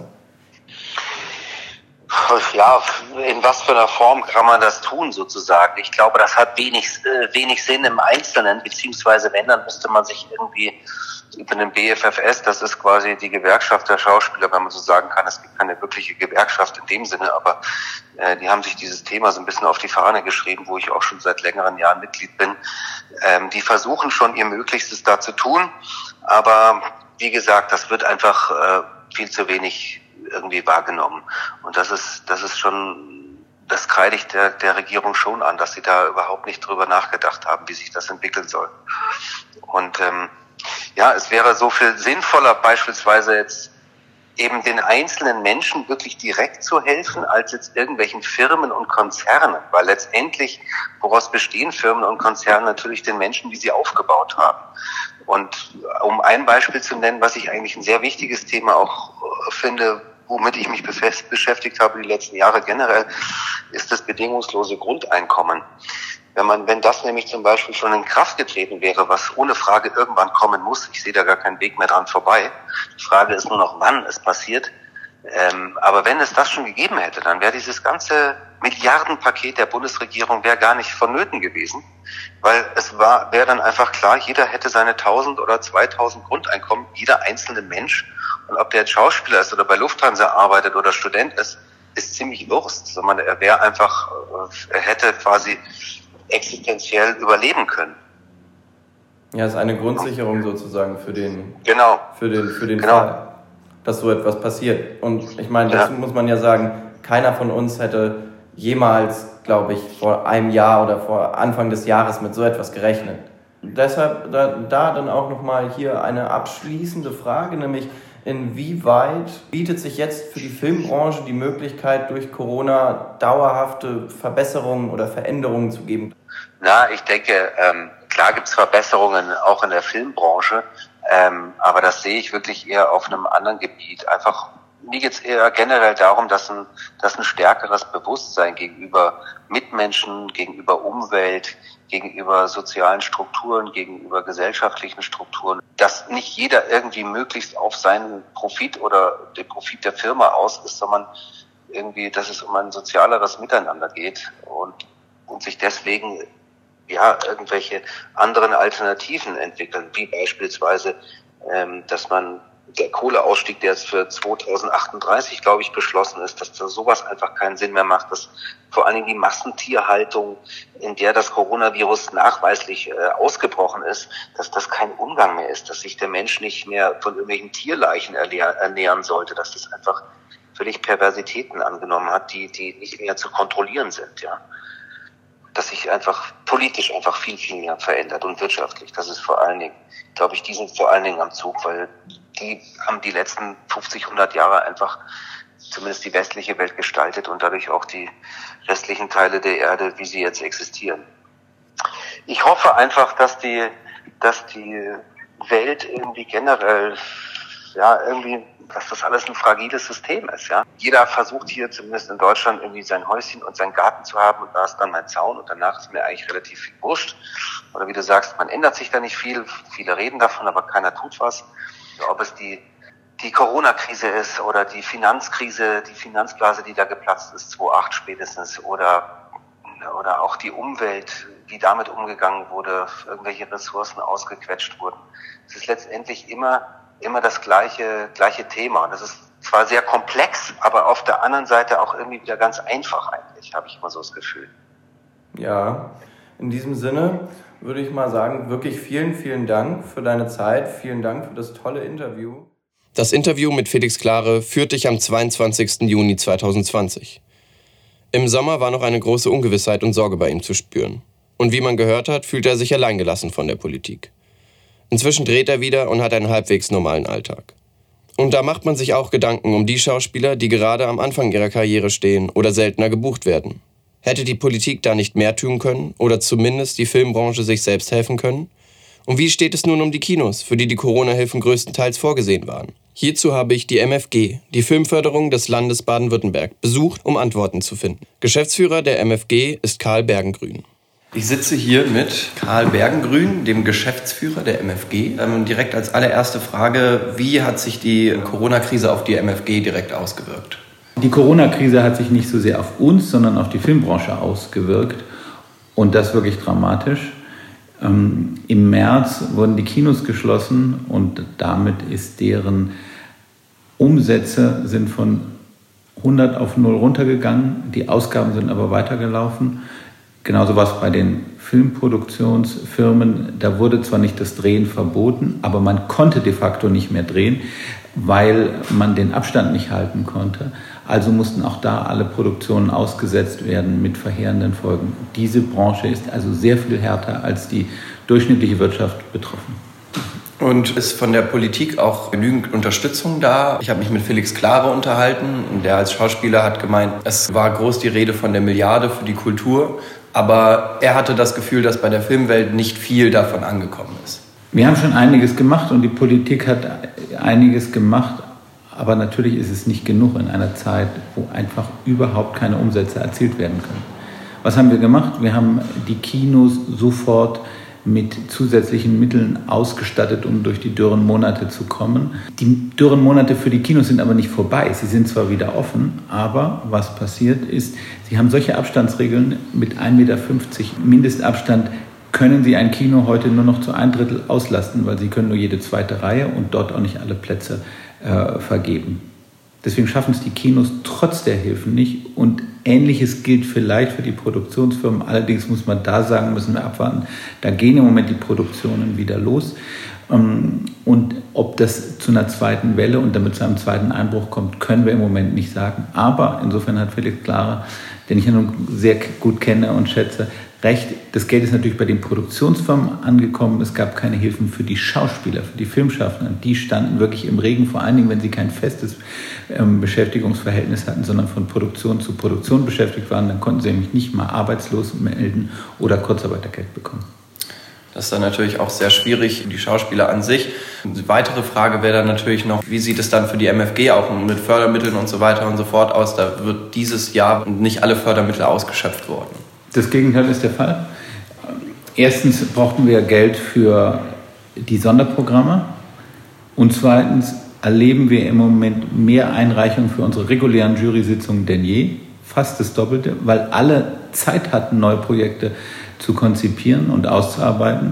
Ja, in was für einer Form kann man das tun sozusagen? Ich glaube, das hat wenig Sinn im Einzelnen, beziehungsweise wenn, dann müsste man sich irgendwie über den BFFS, das ist quasi die Gewerkschaft der Schauspieler, wenn man so sagen kann, es gibt keine wirkliche Gewerkschaft in dem Sinne, aber die haben sich dieses Thema so ein bisschen auf die Fahne geschrieben, wo ich auch schon seit längeren Jahren Mitglied bin. Die versuchen schon ihr Möglichstes da zu tun, aber wie gesagt, das wird einfach viel zu wenig irgendwie wahrgenommen. Und das ist schon, das kreide ich der Regierung schon an, dass sie da überhaupt nicht drüber nachgedacht haben, wie sich das entwickeln soll. Und ja, es wäre so viel sinnvoller, beispielsweise jetzt eben den einzelnen Menschen wirklich direkt zu helfen, als jetzt irgendwelchen Firmen und Konzernen. Weil letztendlich, woraus bestehen Firmen und Konzerne? Natürlich den Menschen, die sie aufgebaut haben. Und um ein Beispiel zu nennen, was ich eigentlich ein sehr wichtiges Thema auch finde, womit ich mich beschäftigt habe die letzten Jahre generell, ist das bedingungslose Grundeinkommen. Wenn das nämlich zum Beispiel schon in Kraft getreten wäre, was ohne Frage irgendwann kommen muss, ich sehe da gar keinen Weg mehr dran vorbei. Die Frage ist nur noch, wann es passiert. Aber wenn es das schon gegeben hätte, dann wäre dieses ganze Milliardenpaket der Bundesregierung wäre gar nicht vonnöten gewesen, weil wäre dann einfach klar, jeder hätte seine 1.000 oder 2.000 Grundeinkommen, jeder einzelne Mensch, Und ob der jetzt Schauspieler ist oder bei Lufthansa arbeitet oder Student ist ziemlich Wurst. Sondern er hätte quasi existenziell überleben können. Ja, ist eine Grundsicherung sozusagen für den Genau. Fall, dass so etwas passiert. Und ich meine, dazu muss man ja sagen, keiner von uns hätte jemals, glaube ich, vor einem Jahr oder vor Anfang des Jahres mit so etwas gerechnet. Deshalb da dann auch nochmal hier eine abschließende Frage, nämlich inwieweit bietet sich jetzt für die Filmbranche die Möglichkeit, durch Corona dauerhafte Verbesserungen oder Veränderungen zu geben? Na, ich denke, klar gibt's Verbesserungen auch in der Filmbranche, aber das sehe ich wirklich eher auf einem anderen Gebiet. Einfach, mir geht's eher generell darum, dass ein stärkeres Bewusstsein gegenüber Mitmenschen, gegenüber Umwelt, gegenüber sozialen Strukturen, gegenüber gesellschaftlichen Strukturen, dass nicht jeder irgendwie möglichst auf seinen Profit oder den Profit der Firma aus ist, sondern irgendwie, dass es um ein sozialeres Miteinander geht und sich deswegen irgendwelche anderen Alternativen entwickeln, wie beispielsweise, dass man der Kohleausstieg, der jetzt für 2038, glaube ich, beschlossen ist, dass da sowas einfach keinen Sinn mehr macht, dass vor allen Dingen die Massentierhaltung, in der das Coronavirus nachweislich ausgebrochen ist, dass das kein Umgang mehr ist, dass sich der Mensch nicht mehr von irgendwelchen Tierleichen ernähren sollte, dass das einfach völlig Perversitäten angenommen hat, die nicht mehr zu kontrollieren sind, ja. Dass sich einfach politisch einfach viel, viel mehr verändert und wirtschaftlich. Das ist vor allen Dingen, glaube ich, die sind vor allen Dingen am Zug, weil die haben die letzten 50, 100 Jahre einfach zumindest die westliche Welt gestaltet und dadurch auch die restlichen Teile der Erde, wie sie jetzt existieren. Ich hoffe einfach, dass die Welt irgendwie generell, dass das alles ein fragiles System ist, ja. Jeder versucht hier, zumindest in Deutschland, irgendwie sein Häuschen und seinen Garten zu haben und da ist dann mein Zaun und danach ist mir eigentlich relativ viel wurscht. Oder wie du sagst, man ändert sich da nicht viel. Viele reden davon, aber keiner tut was. Ob es die Corona-Krise ist oder die Finanzkrise, die Finanzblase, die da geplatzt ist, 2008 spätestens, oder auch die Umwelt, wie damit umgegangen wurde, irgendwelche Ressourcen ausgequetscht wurden. Es ist letztendlich immer das gleiche Thema. Und das ist zwar sehr komplex, aber auf der anderen Seite auch irgendwie wieder ganz einfach eigentlich, habe ich immer so das Gefühl. Ja, in diesem Sinne würde ich mal sagen, wirklich vielen, vielen Dank für deine Zeit. Vielen Dank für das tolle Interview. Das Interview mit Felix Klare führte ich am 22. Juni 2020. Im Sommer war noch eine große Ungewissheit und Sorge bei ihm zu spüren. Und wie man gehört hat, fühlte er sich alleingelassen von der Politik. Inzwischen dreht er wieder und hat einen halbwegs normalen Alltag. Und da macht man sich auch Gedanken um die Schauspieler, die gerade am Anfang ihrer Karriere stehen oder seltener gebucht werden. Hätte die Politik da nicht mehr tun können oder zumindest die Filmbranche sich selbst helfen können? Und wie steht es nun um die Kinos, für die Corona-Hilfen größtenteils vorgesehen waren? Hierzu habe ich die MFG, die Filmförderung des Landes Baden-Württemberg, besucht, um Antworten zu finden. Geschäftsführer der MFG ist Karl Bergengrün. Ich sitze hier mit Karl Bergengrün, dem Geschäftsführer der MFG. Direkt als allererste Frage, wie hat sich die Corona-Krise auf die MFG direkt ausgewirkt? Die Corona-Krise hat sich nicht so sehr auf uns, sondern auf die Filmbranche ausgewirkt und das wirklich dramatisch. Im März wurden die Kinos geschlossen und damit ist deren Umsätze sind von 100 auf 0 runtergegangen, die Ausgaben sind aber weitergelaufen. Genauso war es bei den Filmproduktionsfirmen. Da wurde zwar nicht das Drehen verboten, aber man konnte de facto nicht mehr drehen, weil man den Abstand nicht halten konnte. Also mussten auch da alle Produktionen ausgesetzt werden mit verheerenden Folgen. Diese Branche ist also sehr viel härter als die durchschnittliche Wirtschaft betroffen. Und ist von der Politik auch genügend Unterstützung da? Ich habe mich mit Felix Klare unterhalten. Der als Schauspieler hat gemeint, es war groß die Rede von der Milliarde für die Kultur. Aber er hatte das Gefühl, dass bei der Filmwelt nicht viel davon angekommen ist. Wir haben schon einiges gemacht und die Politik hat einiges gemacht. Aber natürlich ist es nicht genug in einer Zeit, wo einfach überhaupt keine Umsätze erzielt werden können. Was haben wir gemacht? Wir haben die Kinos sofort mit zusätzlichen Mitteln ausgestattet, um durch die dürren Monate zu kommen. Die dürren Monate für die Kinos sind aber nicht vorbei. Sie sind zwar wieder offen, aber was passiert ist, sie haben solche Abstandsregeln mit 1,50 Meter Mindestabstand, können Sie ein Kino heute nur noch zu 1/3 auslasten, weil Sie können nur jede zweite Reihe und dort auch nicht alle Plätze vergeben. Deswegen schaffen es die Kinos trotz der Hilfen nicht. Und Ähnliches gilt vielleicht für die Produktionsfirmen. Allerdings muss man da sagen, müssen wir abwarten. Da gehen im Moment die Produktionen wieder los. Und ob das zu einer zweiten Welle und damit zu einem zweiten Einbruch kommt, können wir im Moment nicht sagen. Aber insofern hat Felix Klara, den ich ja nun sehr gut kenne und schätze, recht. Das Geld ist natürlich bei den Produktionsfirmen angekommen. Es gab keine Hilfen für die Schauspieler, für die Filmschaffenden. Die standen wirklich im Regen, vor allen Dingen, wenn sie kein festes Beschäftigungsverhältnis hatten, sondern von Produktion zu Produktion beschäftigt waren. Dann konnten sie nämlich nicht mal arbeitslos melden oder Kurzarbeitergeld bekommen. Das ist dann natürlich auch sehr schwierig, die Schauspieler an sich. Eine weitere Frage wäre dann natürlich noch, wie sieht es dann für die MFG auch mit Fördermitteln und so weiter und so fort aus? Da wird dieses Jahr nicht alle Fördermittel ausgeschöpft worden. Das Gegenteil ist der Fall. Erstens brauchten wir Geld für die Sonderprogramme und zweitens erleben wir im Moment mehr Einreichungen für unsere regulären Jury-Sitzungen denn je, fast das Doppelte, weil alle Zeit hatten, neue Projekte zu konzipieren und auszuarbeiten,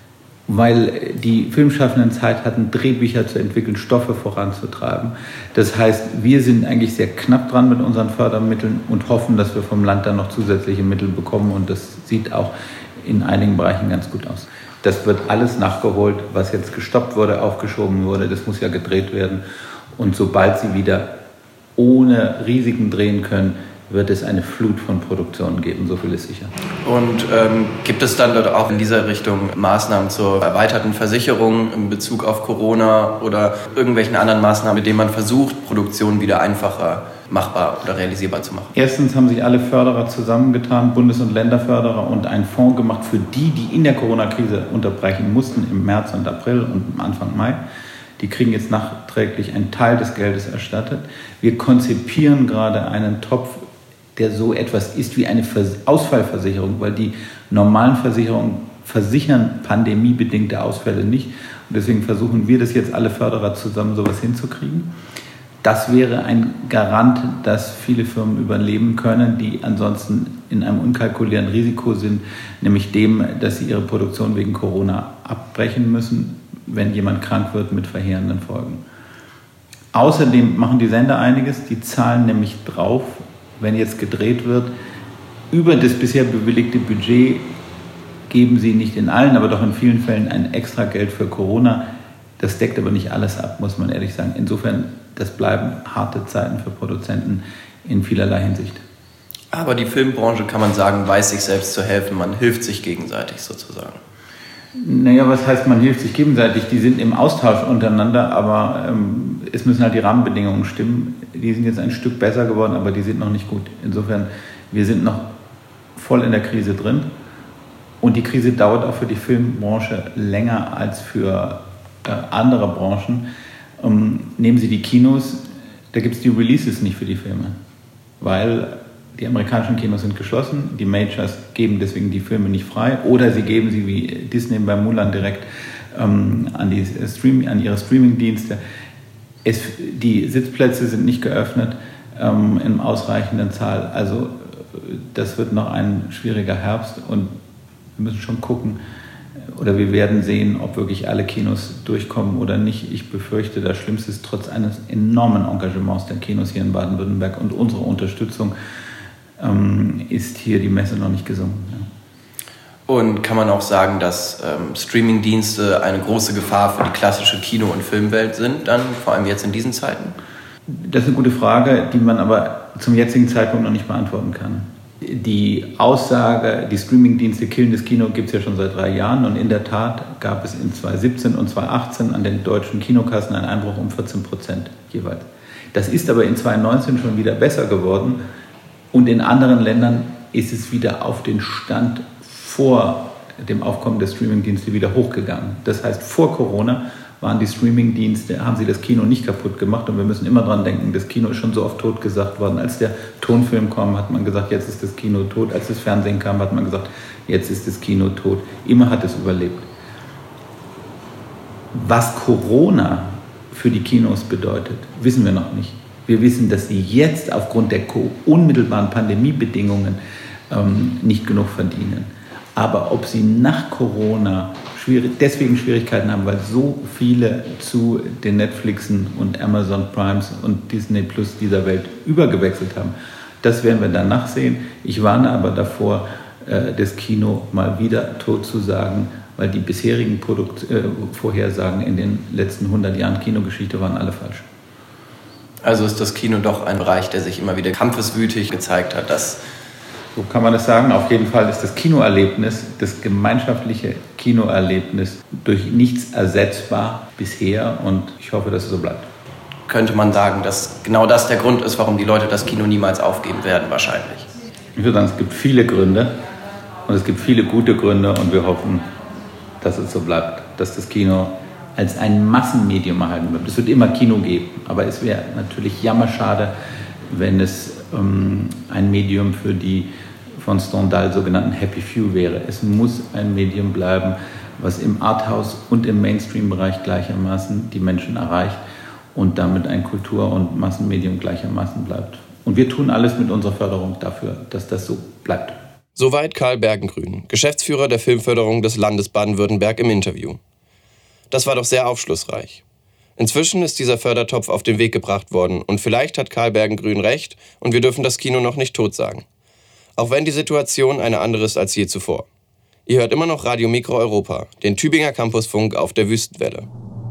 weil die Filmschaffenden Zeit hatten, Drehbücher zu entwickeln, Stoffe voranzutreiben. Das heißt, wir sind eigentlich sehr knapp dran mit unseren Fördermitteln und hoffen, dass wir vom Land dann noch zusätzliche Mittel bekommen und das sieht auch in einigen Bereichen ganz gut aus. Das wird alles nachgeholt, was jetzt gestoppt wurde, aufgeschoben wurde, das muss ja gedreht werden und sobald sie wieder ohne Risiken drehen können, wird es eine Flut von Produktionen geben, so viel ist sicher. Und gibt es dann dort auch in dieser Richtung Maßnahmen zur erweiterten Versicherung in Bezug auf Corona oder irgendwelchen anderen Maßnahmen, mit denen man versucht, Produktionen wieder einfacher machbar oder realisierbar zu machen? Erstens haben sich alle Förderer zusammengetan, Bundes- und Länderförderer, und einen Fonds gemacht für die, die in der Corona-Krise unterbrechen mussten im März und April und Anfang Mai. Die kriegen jetzt nachträglich einen Teil des Geldes erstattet. Wir konzipieren gerade einen Topf, der so etwas ist wie eine Ausfallversicherung, weil die normalen Versicherungen versichern pandemiebedingte Ausfälle nicht. Und deswegen versuchen wir das jetzt alle Förderer zusammen, sowas hinzukriegen. Das wäre ein Garant, dass viele Firmen überleben können, die ansonsten in einem unkalkulierbaren Risiko sind, nämlich dem, dass sie ihre Produktion wegen Corona abbrechen müssen, wenn jemand krank wird mit verheerenden Folgen. Außerdem machen die Sender einiges, die zahlen nämlich drauf, wenn jetzt gedreht wird, über das bisher bewilligte Budget geben sie nicht in allen, aber doch in vielen Fällen ein extra Geld für Corona. Das deckt aber nicht alles ab, muss man ehrlich sagen. Insofern, das bleiben harte Zeiten für Produzenten in vielerlei Hinsicht. Aber die Filmbranche, kann man sagen, weiß sich selbst zu helfen. Man hilft sich gegenseitig sozusagen. Naja, was heißt, man hilft sich gegenseitig? Die sind im Austausch untereinander, aber es müssen halt die Rahmenbedingungen stimmen. Die sind jetzt ein Stück besser geworden, aber die sind noch nicht gut. Insofern, wir sind noch voll in der Krise drin. Und die Krise dauert auch für die Filmbranche länger als für andere Branchen. Nehmen Sie die Kinos, da gibt es die Releases nicht für die Filme, weil die amerikanischen Kinos sind geschlossen, die Majors geben deswegen die Filme nicht frei oder sie geben sie wie Disney bei Mulan direkt an ihre Streaming-Dienste. Die Sitzplätze sind nicht geöffnet in ausreichender Zahl, also das wird noch ein schwieriger Herbst und wir müssen schon gucken, oder wir werden sehen, ob wirklich alle Kinos durchkommen oder nicht. Ich befürchte, das Schlimmste ist trotz eines enormen Engagements der Kinos hier in Baden-Württemberg und unserer Unterstützung ist hier die Messe noch nicht gesungen. Ja. Und kann man auch sagen, dass Streaming-Dienste eine große Gefahr für die klassische Kino- und Filmwelt sind, dann vor allem jetzt in diesen Zeiten? Das ist eine gute Frage, die man aber zum jetzigen Zeitpunkt noch nicht beantworten kann. Die Aussage, die Streaming-Dienste killen das Kino, gibt es ja schon seit 3 Jahren. Und in der Tat gab es in 2017 und 2018 an den deutschen Kinokassen einen Einbruch um 14% jeweils. Das ist aber in 2019 schon wieder besser geworden. Und in anderen Ländern ist es wieder auf den Stand vor dem Aufkommen der Streaming-Dienste wieder hochgegangen. Das heißt, vor Corona waren die Streaming-Dienste, haben sie das Kino nicht kaputt gemacht. Und wir müssen immer dran denken, das Kino ist schon so oft tot gesagt worden. Als der Tonfilm kam, hat man gesagt, jetzt ist das Kino tot. Als das Fernsehen kam, hat man gesagt, jetzt ist das Kino tot. Immer hat es überlebt. Was Corona für die Kinos bedeutet, wissen wir noch nicht. Wir wissen, dass sie jetzt aufgrund der unmittelbaren Pandemiebedingungen nicht genug verdienen. Aber ob sie nach Corona deswegen Schwierigkeiten haben, weil so viele zu den Netflixen und Amazon Primes und Disney Plus dieser Welt übergewechselt haben. Das werden wir dann nachsehen. Ich warne aber davor, das Kino mal wieder tot zu sagen, weil die bisherigen Vorhersagen in den letzten 100 Jahren Kinogeschichte waren alle falsch. Also ist das Kino doch ein Bereich, der sich immer wieder kampfeswütig gezeigt hat, dass... So kann man das sagen. Auf jeden Fall ist das Kinoerlebnis, das gemeinschaftliche Kinoerlebnis durch nichts ersetzbar bisher und ich hoffe, dass es so bleibt. Könnte man sagen, dass genau das der Grund ist, warum die Leute das Kino niemals aufgeben werden, wahrscheinlich? Ich würde sagen, es gibt viele Gründe und es gibt viele gute Gründe und wir hoffen, dass es so bleibt, dass das Kino als ein Massenmedium erhalten wird. Es wird immer Kino geben, aber es wäre natürlich jammerschade, wenn es ein Medium für die von Stendhal sogenannten Happy Few wäre. Es muss ein Medium bleiben, was im Arthouse und im Mainstream-Bereich gleichermaßen die Menschen erreicht und damit ein Kultur- und Massenmedium gleichermaßen bleibt. Und wir tun alles mit unserer Förderung dafür, dass das so bleibt. Soweit Karl Bergengruen, Geschäftsführer der Filmförderung des Landes Baden-Württemberg im Interview. Das war doch sehr aufschlussreich. Inzwischen ist dieser Fördertopf auf den Weg gebracht worden und vielleicht hat Karl Bergengruen recht und wir dürfen das Kino noch nicht tot sagen. Auch wenn die Situation eine andere ist als je zuvor. Ihr hört immer noch Radio Mikro Europa, den Tübinger Campusfunk auf der Wüstenwelle.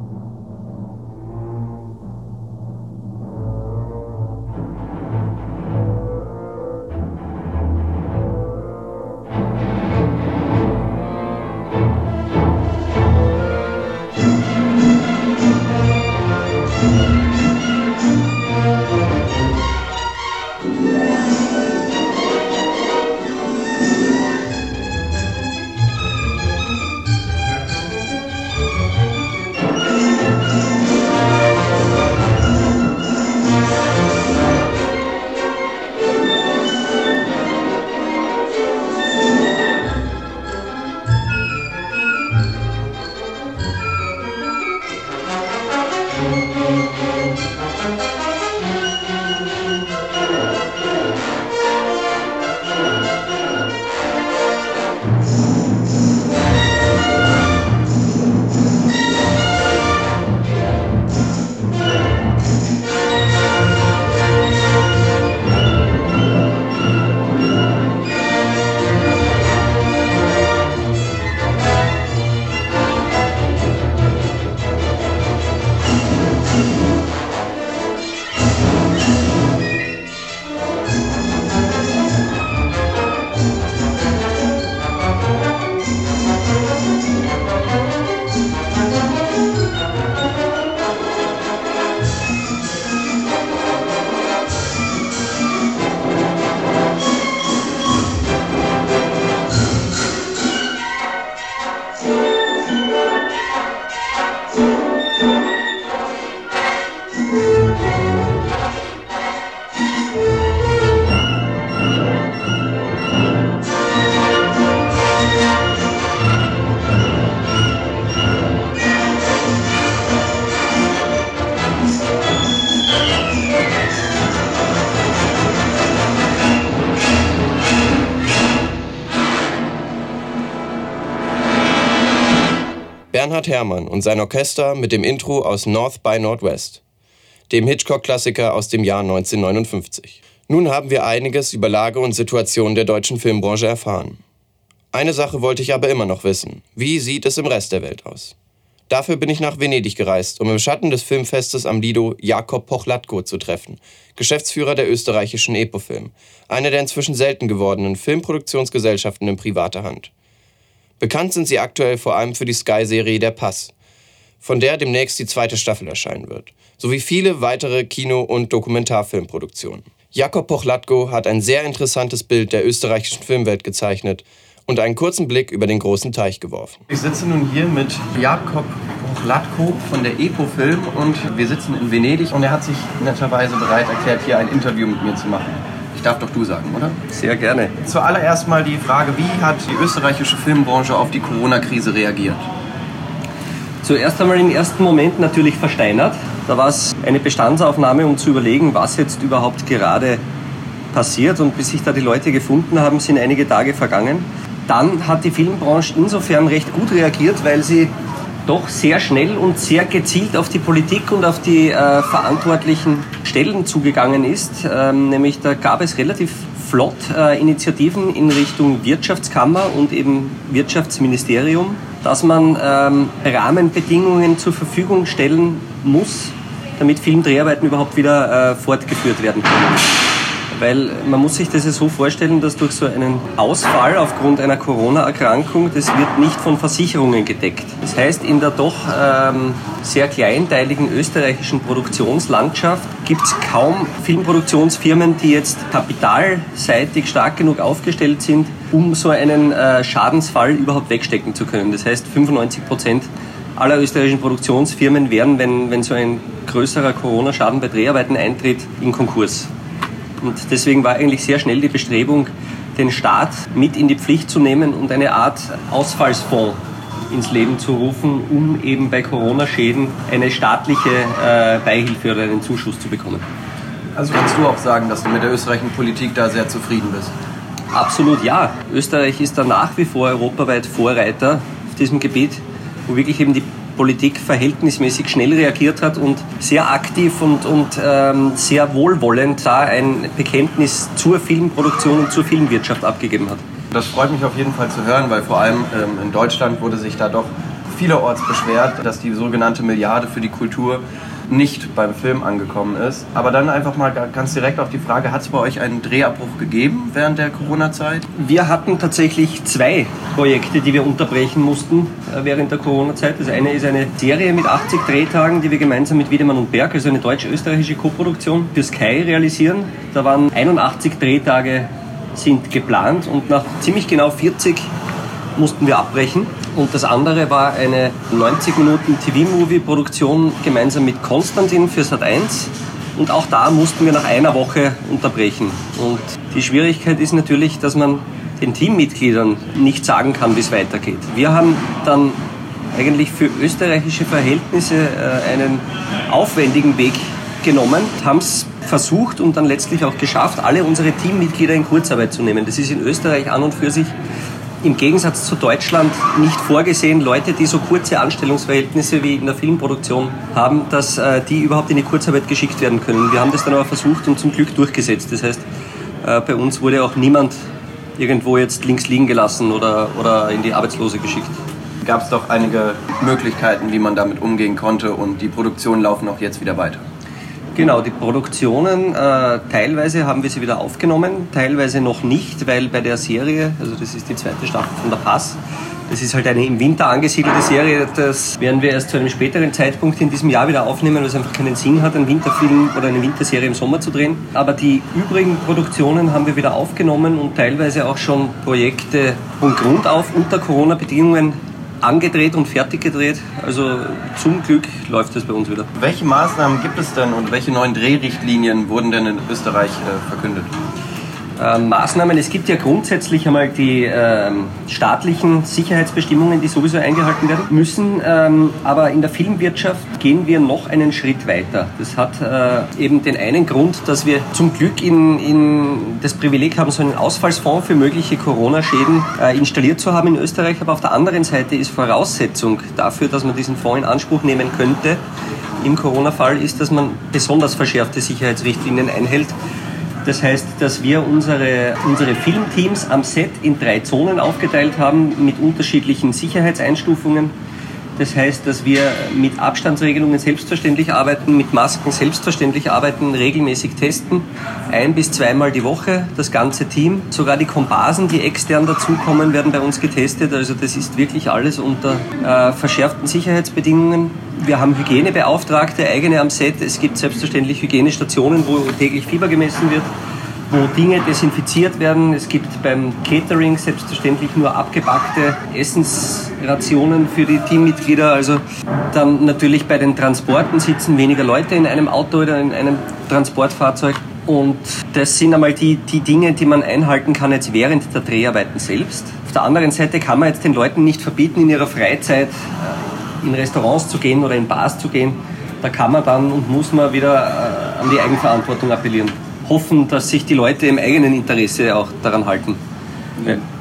Bernhard Herrmann und sein Orchester mit dem Intro aus North by Northwest, dem Hitchcock-Klassiker aus dem Jahr 1959. Nun haben wir einiges über Lage und Situation der deutschen Filmbranche erfahren. Eine Sache wollte ich aber immer noch wissen. Wie sieht es im Rest der Welt aus? Dafür bin ich nach Venedig gereist, um im Schatten des Filmfestes am Lido Jakob Pochlatko zu treffen, Geschäftsführer der österreichischen Epofilm, einer der inzwischen selten gewordenen Filmproduktionsgesellschaften in privater Hand. Bekannt sind sie aktuell vor allem für die Sky-Serie Der Pass, von der demnächst die 2. Staffel erscheinen wird, sowie viele weitere Kino- und Dokumentarfilmproduktionen. Jakob Pochlatko hat ein sehr interessantes Bild der österreichischen Filmwelt gezeichnet und einen kurzen Blick über den großen Teich geworfen. Ich sitze nun hier mit Jakob Pochlatko von der Epofilm und wir sitzen in Venedig und er hat sich netterweise bereit erklärt, hier ein Interview mit mir zu machen. Ich darf doch du sagen, oder? Sehr gerne. Zuallererst mal die Frage, wie hat die österreichische Filmbranche auf die Corona-Krise reagiert? Zuerst einmal im ersten Moment natürlich versteinert. Da war es eine Bestandsaufnahme, um zu überlegen, was jetzt überhaupt gerade passiert. Und bis sich da die Leute gefunden haben, sind einige Tage vergangen. dann hat die Filmbranche insofern recht gut reagiert, weil sie doch sehr schnell und sehr gezielt auf die Politik und auf die verantwortlichen Stellen zugegangen ist. Nämlich da gab es relativ flott Initiativen in Richtung Wirtschaftskammer und eben Wirtschaftsministerium, dass man Rahmenbedingungen zur Verfügung stellen muss, damit Filmdreharbeiten überhaupt wieder fortgeführt werden können. Weil man muss sich das ja so vorstellen, dass durch so einen Ausfall aufgrund einer Corona-Erkrankung, das wird nicht von Versicherungen gedeckt. Das heißt, in der doch sehr kleinteiligen österreichischen Produktionslandschaft gibt es kaum Filmproduktionsfirmen, die jetzt kapitalseitig stark genug aufgestellt sind, um so einen Schadensfall überhaupt wegstecken zu können. Das heißt, 95% aller österreichischen Produktionsfirmen wären, wenn so ein größerer Corona-Schaden bei Dreharbeiten eintritt, in Konkurs. Und deswegen war eigentlich sehr schnell die Bestrebung, den Staat mit in die Pflicht zu nehmen und eine Art Ausfallsfonds ins Leben zu rufen, um eben bei Corona-Schäden eine staatliche Beihilfe oder einen Zuschuss zu bekommen. Also kannst du auch sagen, dass du mit der österreichischen Politik da sehr zufrieden bist? Absolut ja. Österreich ist da nach wie vor europaweit Vorreiter auf diesem Gebiet, wo wirklich eben die Politik verhältnismäßig schnell reagiert hat und sehr aktiv und sehr wohlwollend da ein Bekenntnis zur Filmproduktion und zur Filmwirtschaft abgegeben hat. Das freut mich auf jeden Fall zu hören, weil vor allem in Deutschland wurde sich da doch vielerorts beschwert, dass die sogenannte Milliarde für die Kultur nicht beim Film angekommen ist. Aber dann einfach mal ganz direkt auf die Frage, hat es bei euch einen Drehabbruch gegeben während der Corona-Zeit? Wir hatten tatsächlich 2 Projekte, die wir unterbrechen mussten während der Corona-Zeit. Das eine ist eine Serie mit 80 Drehtagen, die wir gemeinsam mit Wiedemann und Berg, also eine deutsch-österreichische Koproduktion, für Sky realisieren. Da waren 81 Drehtage sind geplant und nach ziemlich genau 40 mussten wir abbrechen. Und das andere war eine 90 Minuten TV-Movie-Produktion gemeinsam mit Konstantin für Sat.1. Und auch da mussten wir nach einer Woche unterbrechen. Und die Schwierigkeit ist natürlich, dass man den Teammitgliedern nicht sagen kann, wie es weitergeht. Wir haben dann eigentlich für österreichische Verhältnisse einen aufwendigen Weg genommen, haben es versucht und dann letztlich auch geschafft, alle unsere Teammitglieder in Kurzarbeit zu nehmen. Das ist in Österreich an und für sich im Gegensatz zu Deutschland nicht vorgesehen, Leute, die so kurze Anstellungsverhältnisse wie in der Filmproduktion haben, dass die überhaupt in die Kurzarbeit geschickt werden können. Wir haben das dann aber versucht und zum Glück durchgesetzt. Das heißt, bei uns wurde auch niemand irgendwo jetzt links liegen gelassen oder in die Arbeitslose geschickt. Gab es doch einige Möglichkeiten, wie man damit umgehen konnte und die Produktionen laufen auch jetzt wieder weiter. Genau, die Produktionen, teilweise haben wir sie wieder aufgenommen, teilweise noch nicht, weil bei der Serie, also das ist die 2. Staffel von Der Pass, das ist halt eine im Winter angesiedelte Serie, das werden wir erst zu einem späteren Zeitpunkt in diesem Jahr wieder aufnehmen, weil es einfach keinen Sinn hat, einen Winterfilm oder eine Winterserie im Sommer zu drehen. Aber die übrigen Produktionen haben wir wieder aufgenommen und teilweise auch schon Projekte von Grund auf unter Corona-Bedingungen angedreht und fertig gedreht. Also zum Glück läuft es bei uns wieder. Welche Maßnahmen gibt es denn und welche neuen Drehrichtlinien wurden denn in Österreich verkündet? Maßnahmen, es gibt ja grundsätzlich einmal die staatlichen Sicherheitsbestimmungen, die sowieso eingehalten werden müssen, aber in der Filmwirtschaft gehen wir noch einen Schritt weiter. Das hat eben den einen Grund, dass wir zum Glück in das Privileg haben, so einen Ausfallsfonds für mögliche Corona-Schäden installiert zu haben in Österreich, aber auf der anderen Seite ist Voraussetzung dafür, dass man diesen Fonds in Anspruch nehmen könnte, im Corona-Fall ist, dass man besonders verschärfte Sicherheitsrichtlinien einhält. Das heißt, dass wir unsere Filmteams am Set in 3 Zonen aufgeteilt haben mit unterschiedlichen Sicherheitseinstufungen. Das heißt, dass wir mit Abstandsregelungen selbstverständlich arbeiten, mit Masken selbstverständlich arbeiten, regelmäßig testen, 1- bis 2-mal die Woche, das ganze Team. Sogar die Komparsen, die extern dazukommen, werden bei uns getestet. Also das ist wirklich alles unter verschärften Sicherheitsbedingungen. Wir haben Hygienebeauftragte, eigene am Set. Es gibt selbstverständlich Hygienestationen, wo täglich Fieber gemessen wird, wo Dinge desinfiziert werden. Es gibt beim Catering selbstverständlich nur abgepackte Essensrationen für die Teammitglieder. Also dann natürlich bei den Transporten sitzen weniger Leute in einem Auto oder in einem Transportfahrzeug. Und das sind einmal die Dinge, die man einhalten kann jetzt während der Dreharbeiten selbst. Auf der anderen Seite kann man jetzt den Leuten nicht verbieten, in ihrer Freizeit in Restaurants zu gehen oder in Bars zu gehen. Da kann man dann und muss man wieder an die Eigenverantwortung appellieren. Hoffen, dass sich die Leute im eigenen Interesse auch daran halten.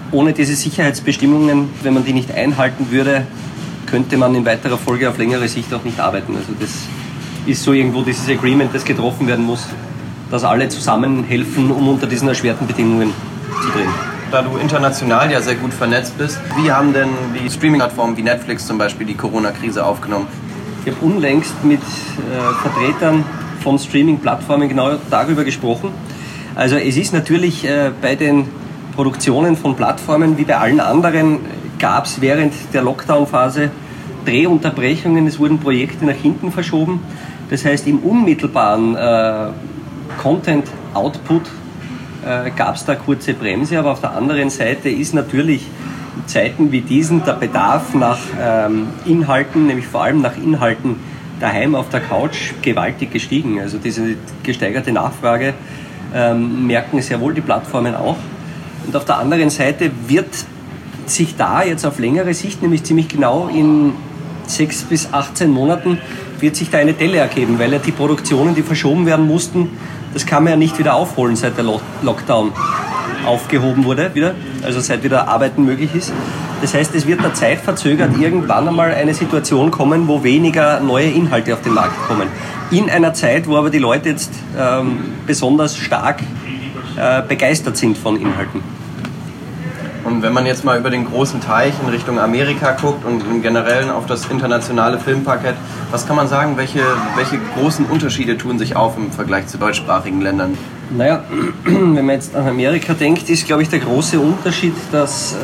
ohne diese Sicherheitsbestimmungen, wenn man die nicht einhalten würde, könnte man in weiterer Folge auf längere Sicht auch nicht arbeiten. Also das ist so irgendwo dieses Agreement, das getroffen werden muss, dass alle zusammenhelfen, um unter diesen erschwerten Bedingungen zu drehen. Da du international ja sehr gut vernetzt bist, wie haben denn die Streaming-Plattformen wie Netflix zum Beispiel die Corona-Krise aufgenommen? Ich habe unlängst mit Vertretern von Streaming-Plattformen genau darüber gesprochen. Also es ist natürlich bei den Produktionen von Plattformen wie bei allen anderen gab es während der Lockdown-Phase Drehunterbrechungen, es wurden Projekte nach hinten verschoben. Das heißt, im unmittelbaren Content-Output gab es da kurze Bremse, aber auf der anderen Seite ist natürlich in Zeiten wie diesen der Bedarf nach Inhalten, nämlich vor allem nach Inhalten daheim auf der Couch, gewaltig gestiegen. Also diese gesteigerte Nachfrage merken sehr wohl die Plattformen auch. Und auf der anderen Seite wird sich da jetzt auf längere Sicht, nämlich ziemlich genau in 6 bis 18 Monaten, wird sich da eine Delle ergeben, weil ja die Produktionen, die verschoben werden mussten, das kann man ja nicht wieder aufholen, seit der Lockdown aufgehoben wurde, wieder, also seit wieder Arbeiten möglich ist. Das heißt, es wird da zeitverzögert irgendwann einmal eine Situation kommen, wo weniger neue Inhalte auf den Markt kommen. In einer Zeit, wo aber die Leute jetzt besonders stark begeistert sind von Inhalten. Und wenn man jetzt mal über den großen Teich in Richtung Amerika guckt und im Generellen auf das internationale Filmparkett, was kann man sagen, welche großen Unterschiede tun sich auf im Vergleich zu deutschsprachigen Ländern? Naja, wenn man jetzt an Amerika denkt, ist, glaube ich, der große Unterschied, dass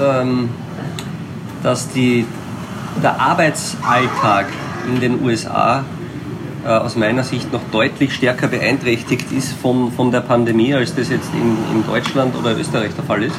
der Arbeitsalltag in den USA aus meiner Sicht noch deutlich stärker beeinträchtigt ist von der Pandemie, als das jetzt in Deutschland oder Österreich der Fall ist.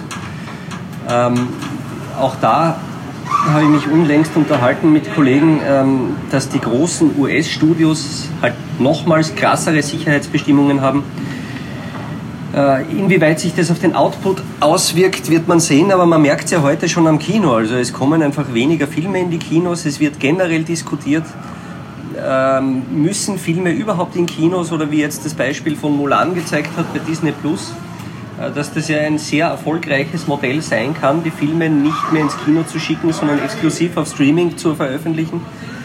Auch da habe ich mich unlängst unterhalten mit Kollegen, dass die großen US-Studios halt nochmals krassere Sicherheitsbestimmungen haben. Inwieweit sich das auf den Output auswirkt, wird man sehen, aber man merkt es ja heute schon am Kino. Also es kommen einfach weniger Filme in die Kinos, es wird generell diskutiert, müssen Filme überhaupt in Kinos, oder wie jetzt das Beispiel von Mulan gezeigt hat bei Disney+, dass das ja ein sehr erfolgreiches Modell sein kann, die Filme nicht mehr ins Kino zu schicken, sondern exklusiv auf Streaming zu veröffentlichen.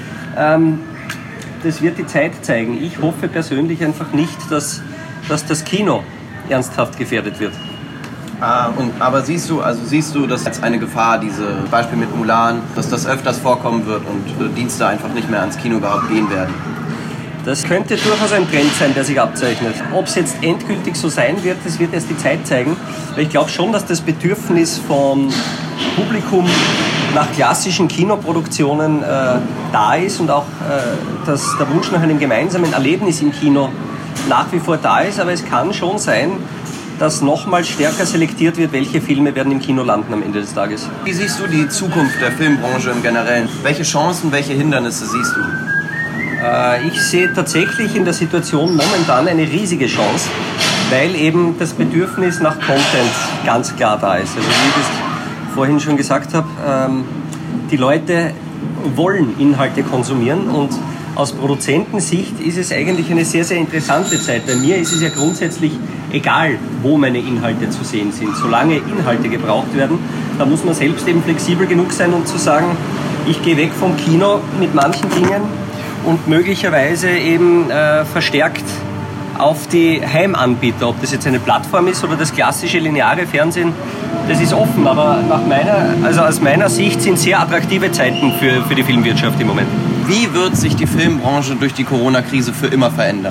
Das wird die Zeit zeigen. Ich hoffe persönlich einfach nicht, dass das Kino ernsthaft gefährdet wird. Aber siehst du, dass jetzt eine Gefahr, dieses Beispiel mit Mulan, dass das öfters vorkommen wird und Dienste einfach nicht mehr ans Kino überhaupt gehen werden? Das könnte durchaus ein Trend sein, der sich abzeichnet. Ob es jetzt endgültig so sein wird, das wird erst die Zeit zeigen. Weil ich glaube schon, dass das Bedürfnis vom Publikum nach klassischen Kinoproduktionen da ist und auch dass der Wunsch nach einem gemeinsamen Erlebnis im Kino nach wie vor da ist. Aber es kann schon sein, dass nochmals stärker selektiert wird, welche Filme werden im Kino landen am Ende des Tages. Wie siehst du die Zukunft der Filmbranche im Generellen? Welche Chancen, welche Hindernisse siehst du? Ich sehe tatsächlich in der Situation momentan eine riesige Chance, weil eben das Bedürfnis nach Content ganz klar da ist. Also wie ich das vorhin schon gesagt habe, die Leute wollen Inhalte konsumieren, und aus Produzentensicht ist es eigentlich eine sehr, sehr interessante Zeit. Bei mir ist es ja grundsätzlich egal, wo meine Inhalte zu sehen sind. Solange Inhalte gebraucht werden, da muss man selbst eben flexibel genug sein, um zu sagen, ich gehe weg vom Kino mit manchen Dingen und möglicherweise eben verstärkt auf die Heimanbieter. Ob das jetzt eine Plattform ist oder das klassische lineare Fernsehen, das ist offen. Aber aus meiner Sicht sind sehr attraktive Zeiten für die Filmwirtschaft im Moment. Wie wird sich die Filmbranche durch die Corona-Krise für immer verändern?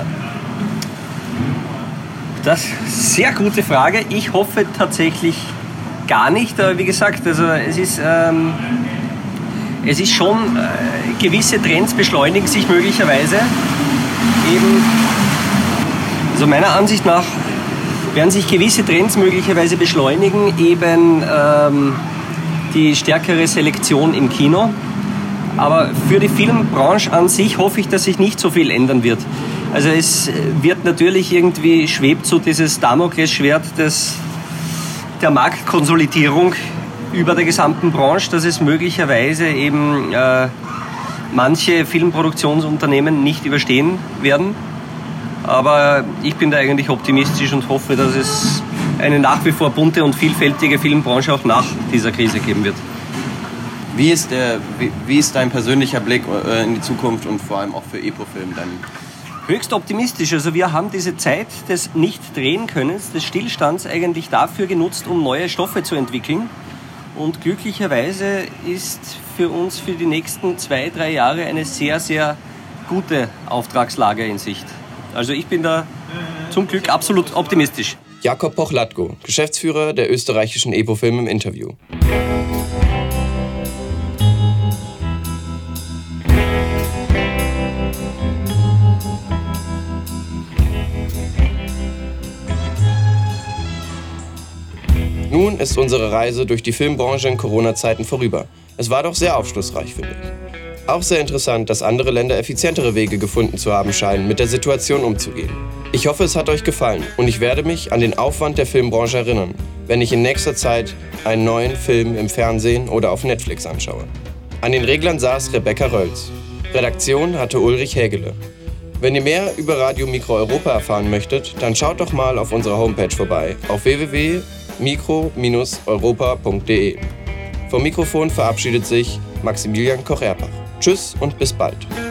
Das ist eine sehr gute Frage. Ich hoffe tatsächlich gar nicht. Aber wie gesagt, also es ist schon, gewisse Trends beschleunigen sich möglicherweise. Also meiner Ansicht nach werden sich gewisse Trends möglicherweise beschleunigen, eben die stärkere Selektion im Kino. Aber für die Filmbranche an sich hoffe ich, dass sich nicht so viel ändern wird. Also es wird natürlich irgendwie, schwebt so dieses Damoklesschwert der Marktkonsolidierung über der gesamten Branche, dass es möglicherweise eben manche Filmproduktionsunternehmen nicht überstehen werden. Aber ich bin da eigentlich optimistisch und hoffe, dass es eine nach wie vor bunte und vielfältige Filmbranche auch nach dieser Krise geben wird. Wie ist dein persönlicher Blick in die Zukunft und vor allem auch für Epofilm dann? Höchst optimistisch. Also wir haben diese Zeit des Nicht-Drehen-Könnens, des Stillstands eigentlich dafür genutzt, um neue Stoffe zu entwickeln. Und glücklicherweise ist für uns für die nächsten 2-3 Jahre eine sehr, sehr gute Auftragslage in Sicht. Also ich bin da zum Glück absolut optimistisch. Jakob Pochlatko, Geschäftsführer der österreichischen Epofilm im Interview. Nun ist unsere Reise durch die Filmbranche in Corona-Zeiten vorüber. Es war doch sehr aufschlussreich, finde ich. Auch sehr interessant, dass andere Länder effizientere Wege gefunden zu haben scheinen, mit der Situation umzugehen. Ich hoffe, es hat euch gefallen und ich werde mich an den Aufwand der Filmbranche erinnern, wenn ich in nächster Zeit einen neuen Film im Fernsehen oder auf Netflix anschaue. An den Reglern saß Rebecca Rölz. Redaktion hatte Ulrich Hägele. Wenn ihr mehr über Radio Mikro Europa erfahren möchtet, dann schaut doch mal auf unserer Homepage vorbei auf www.mikro-europa.de. Vom Mikrofon verabschiedet sich Maximilian Koch-Erbach. Tschüss und bis bald.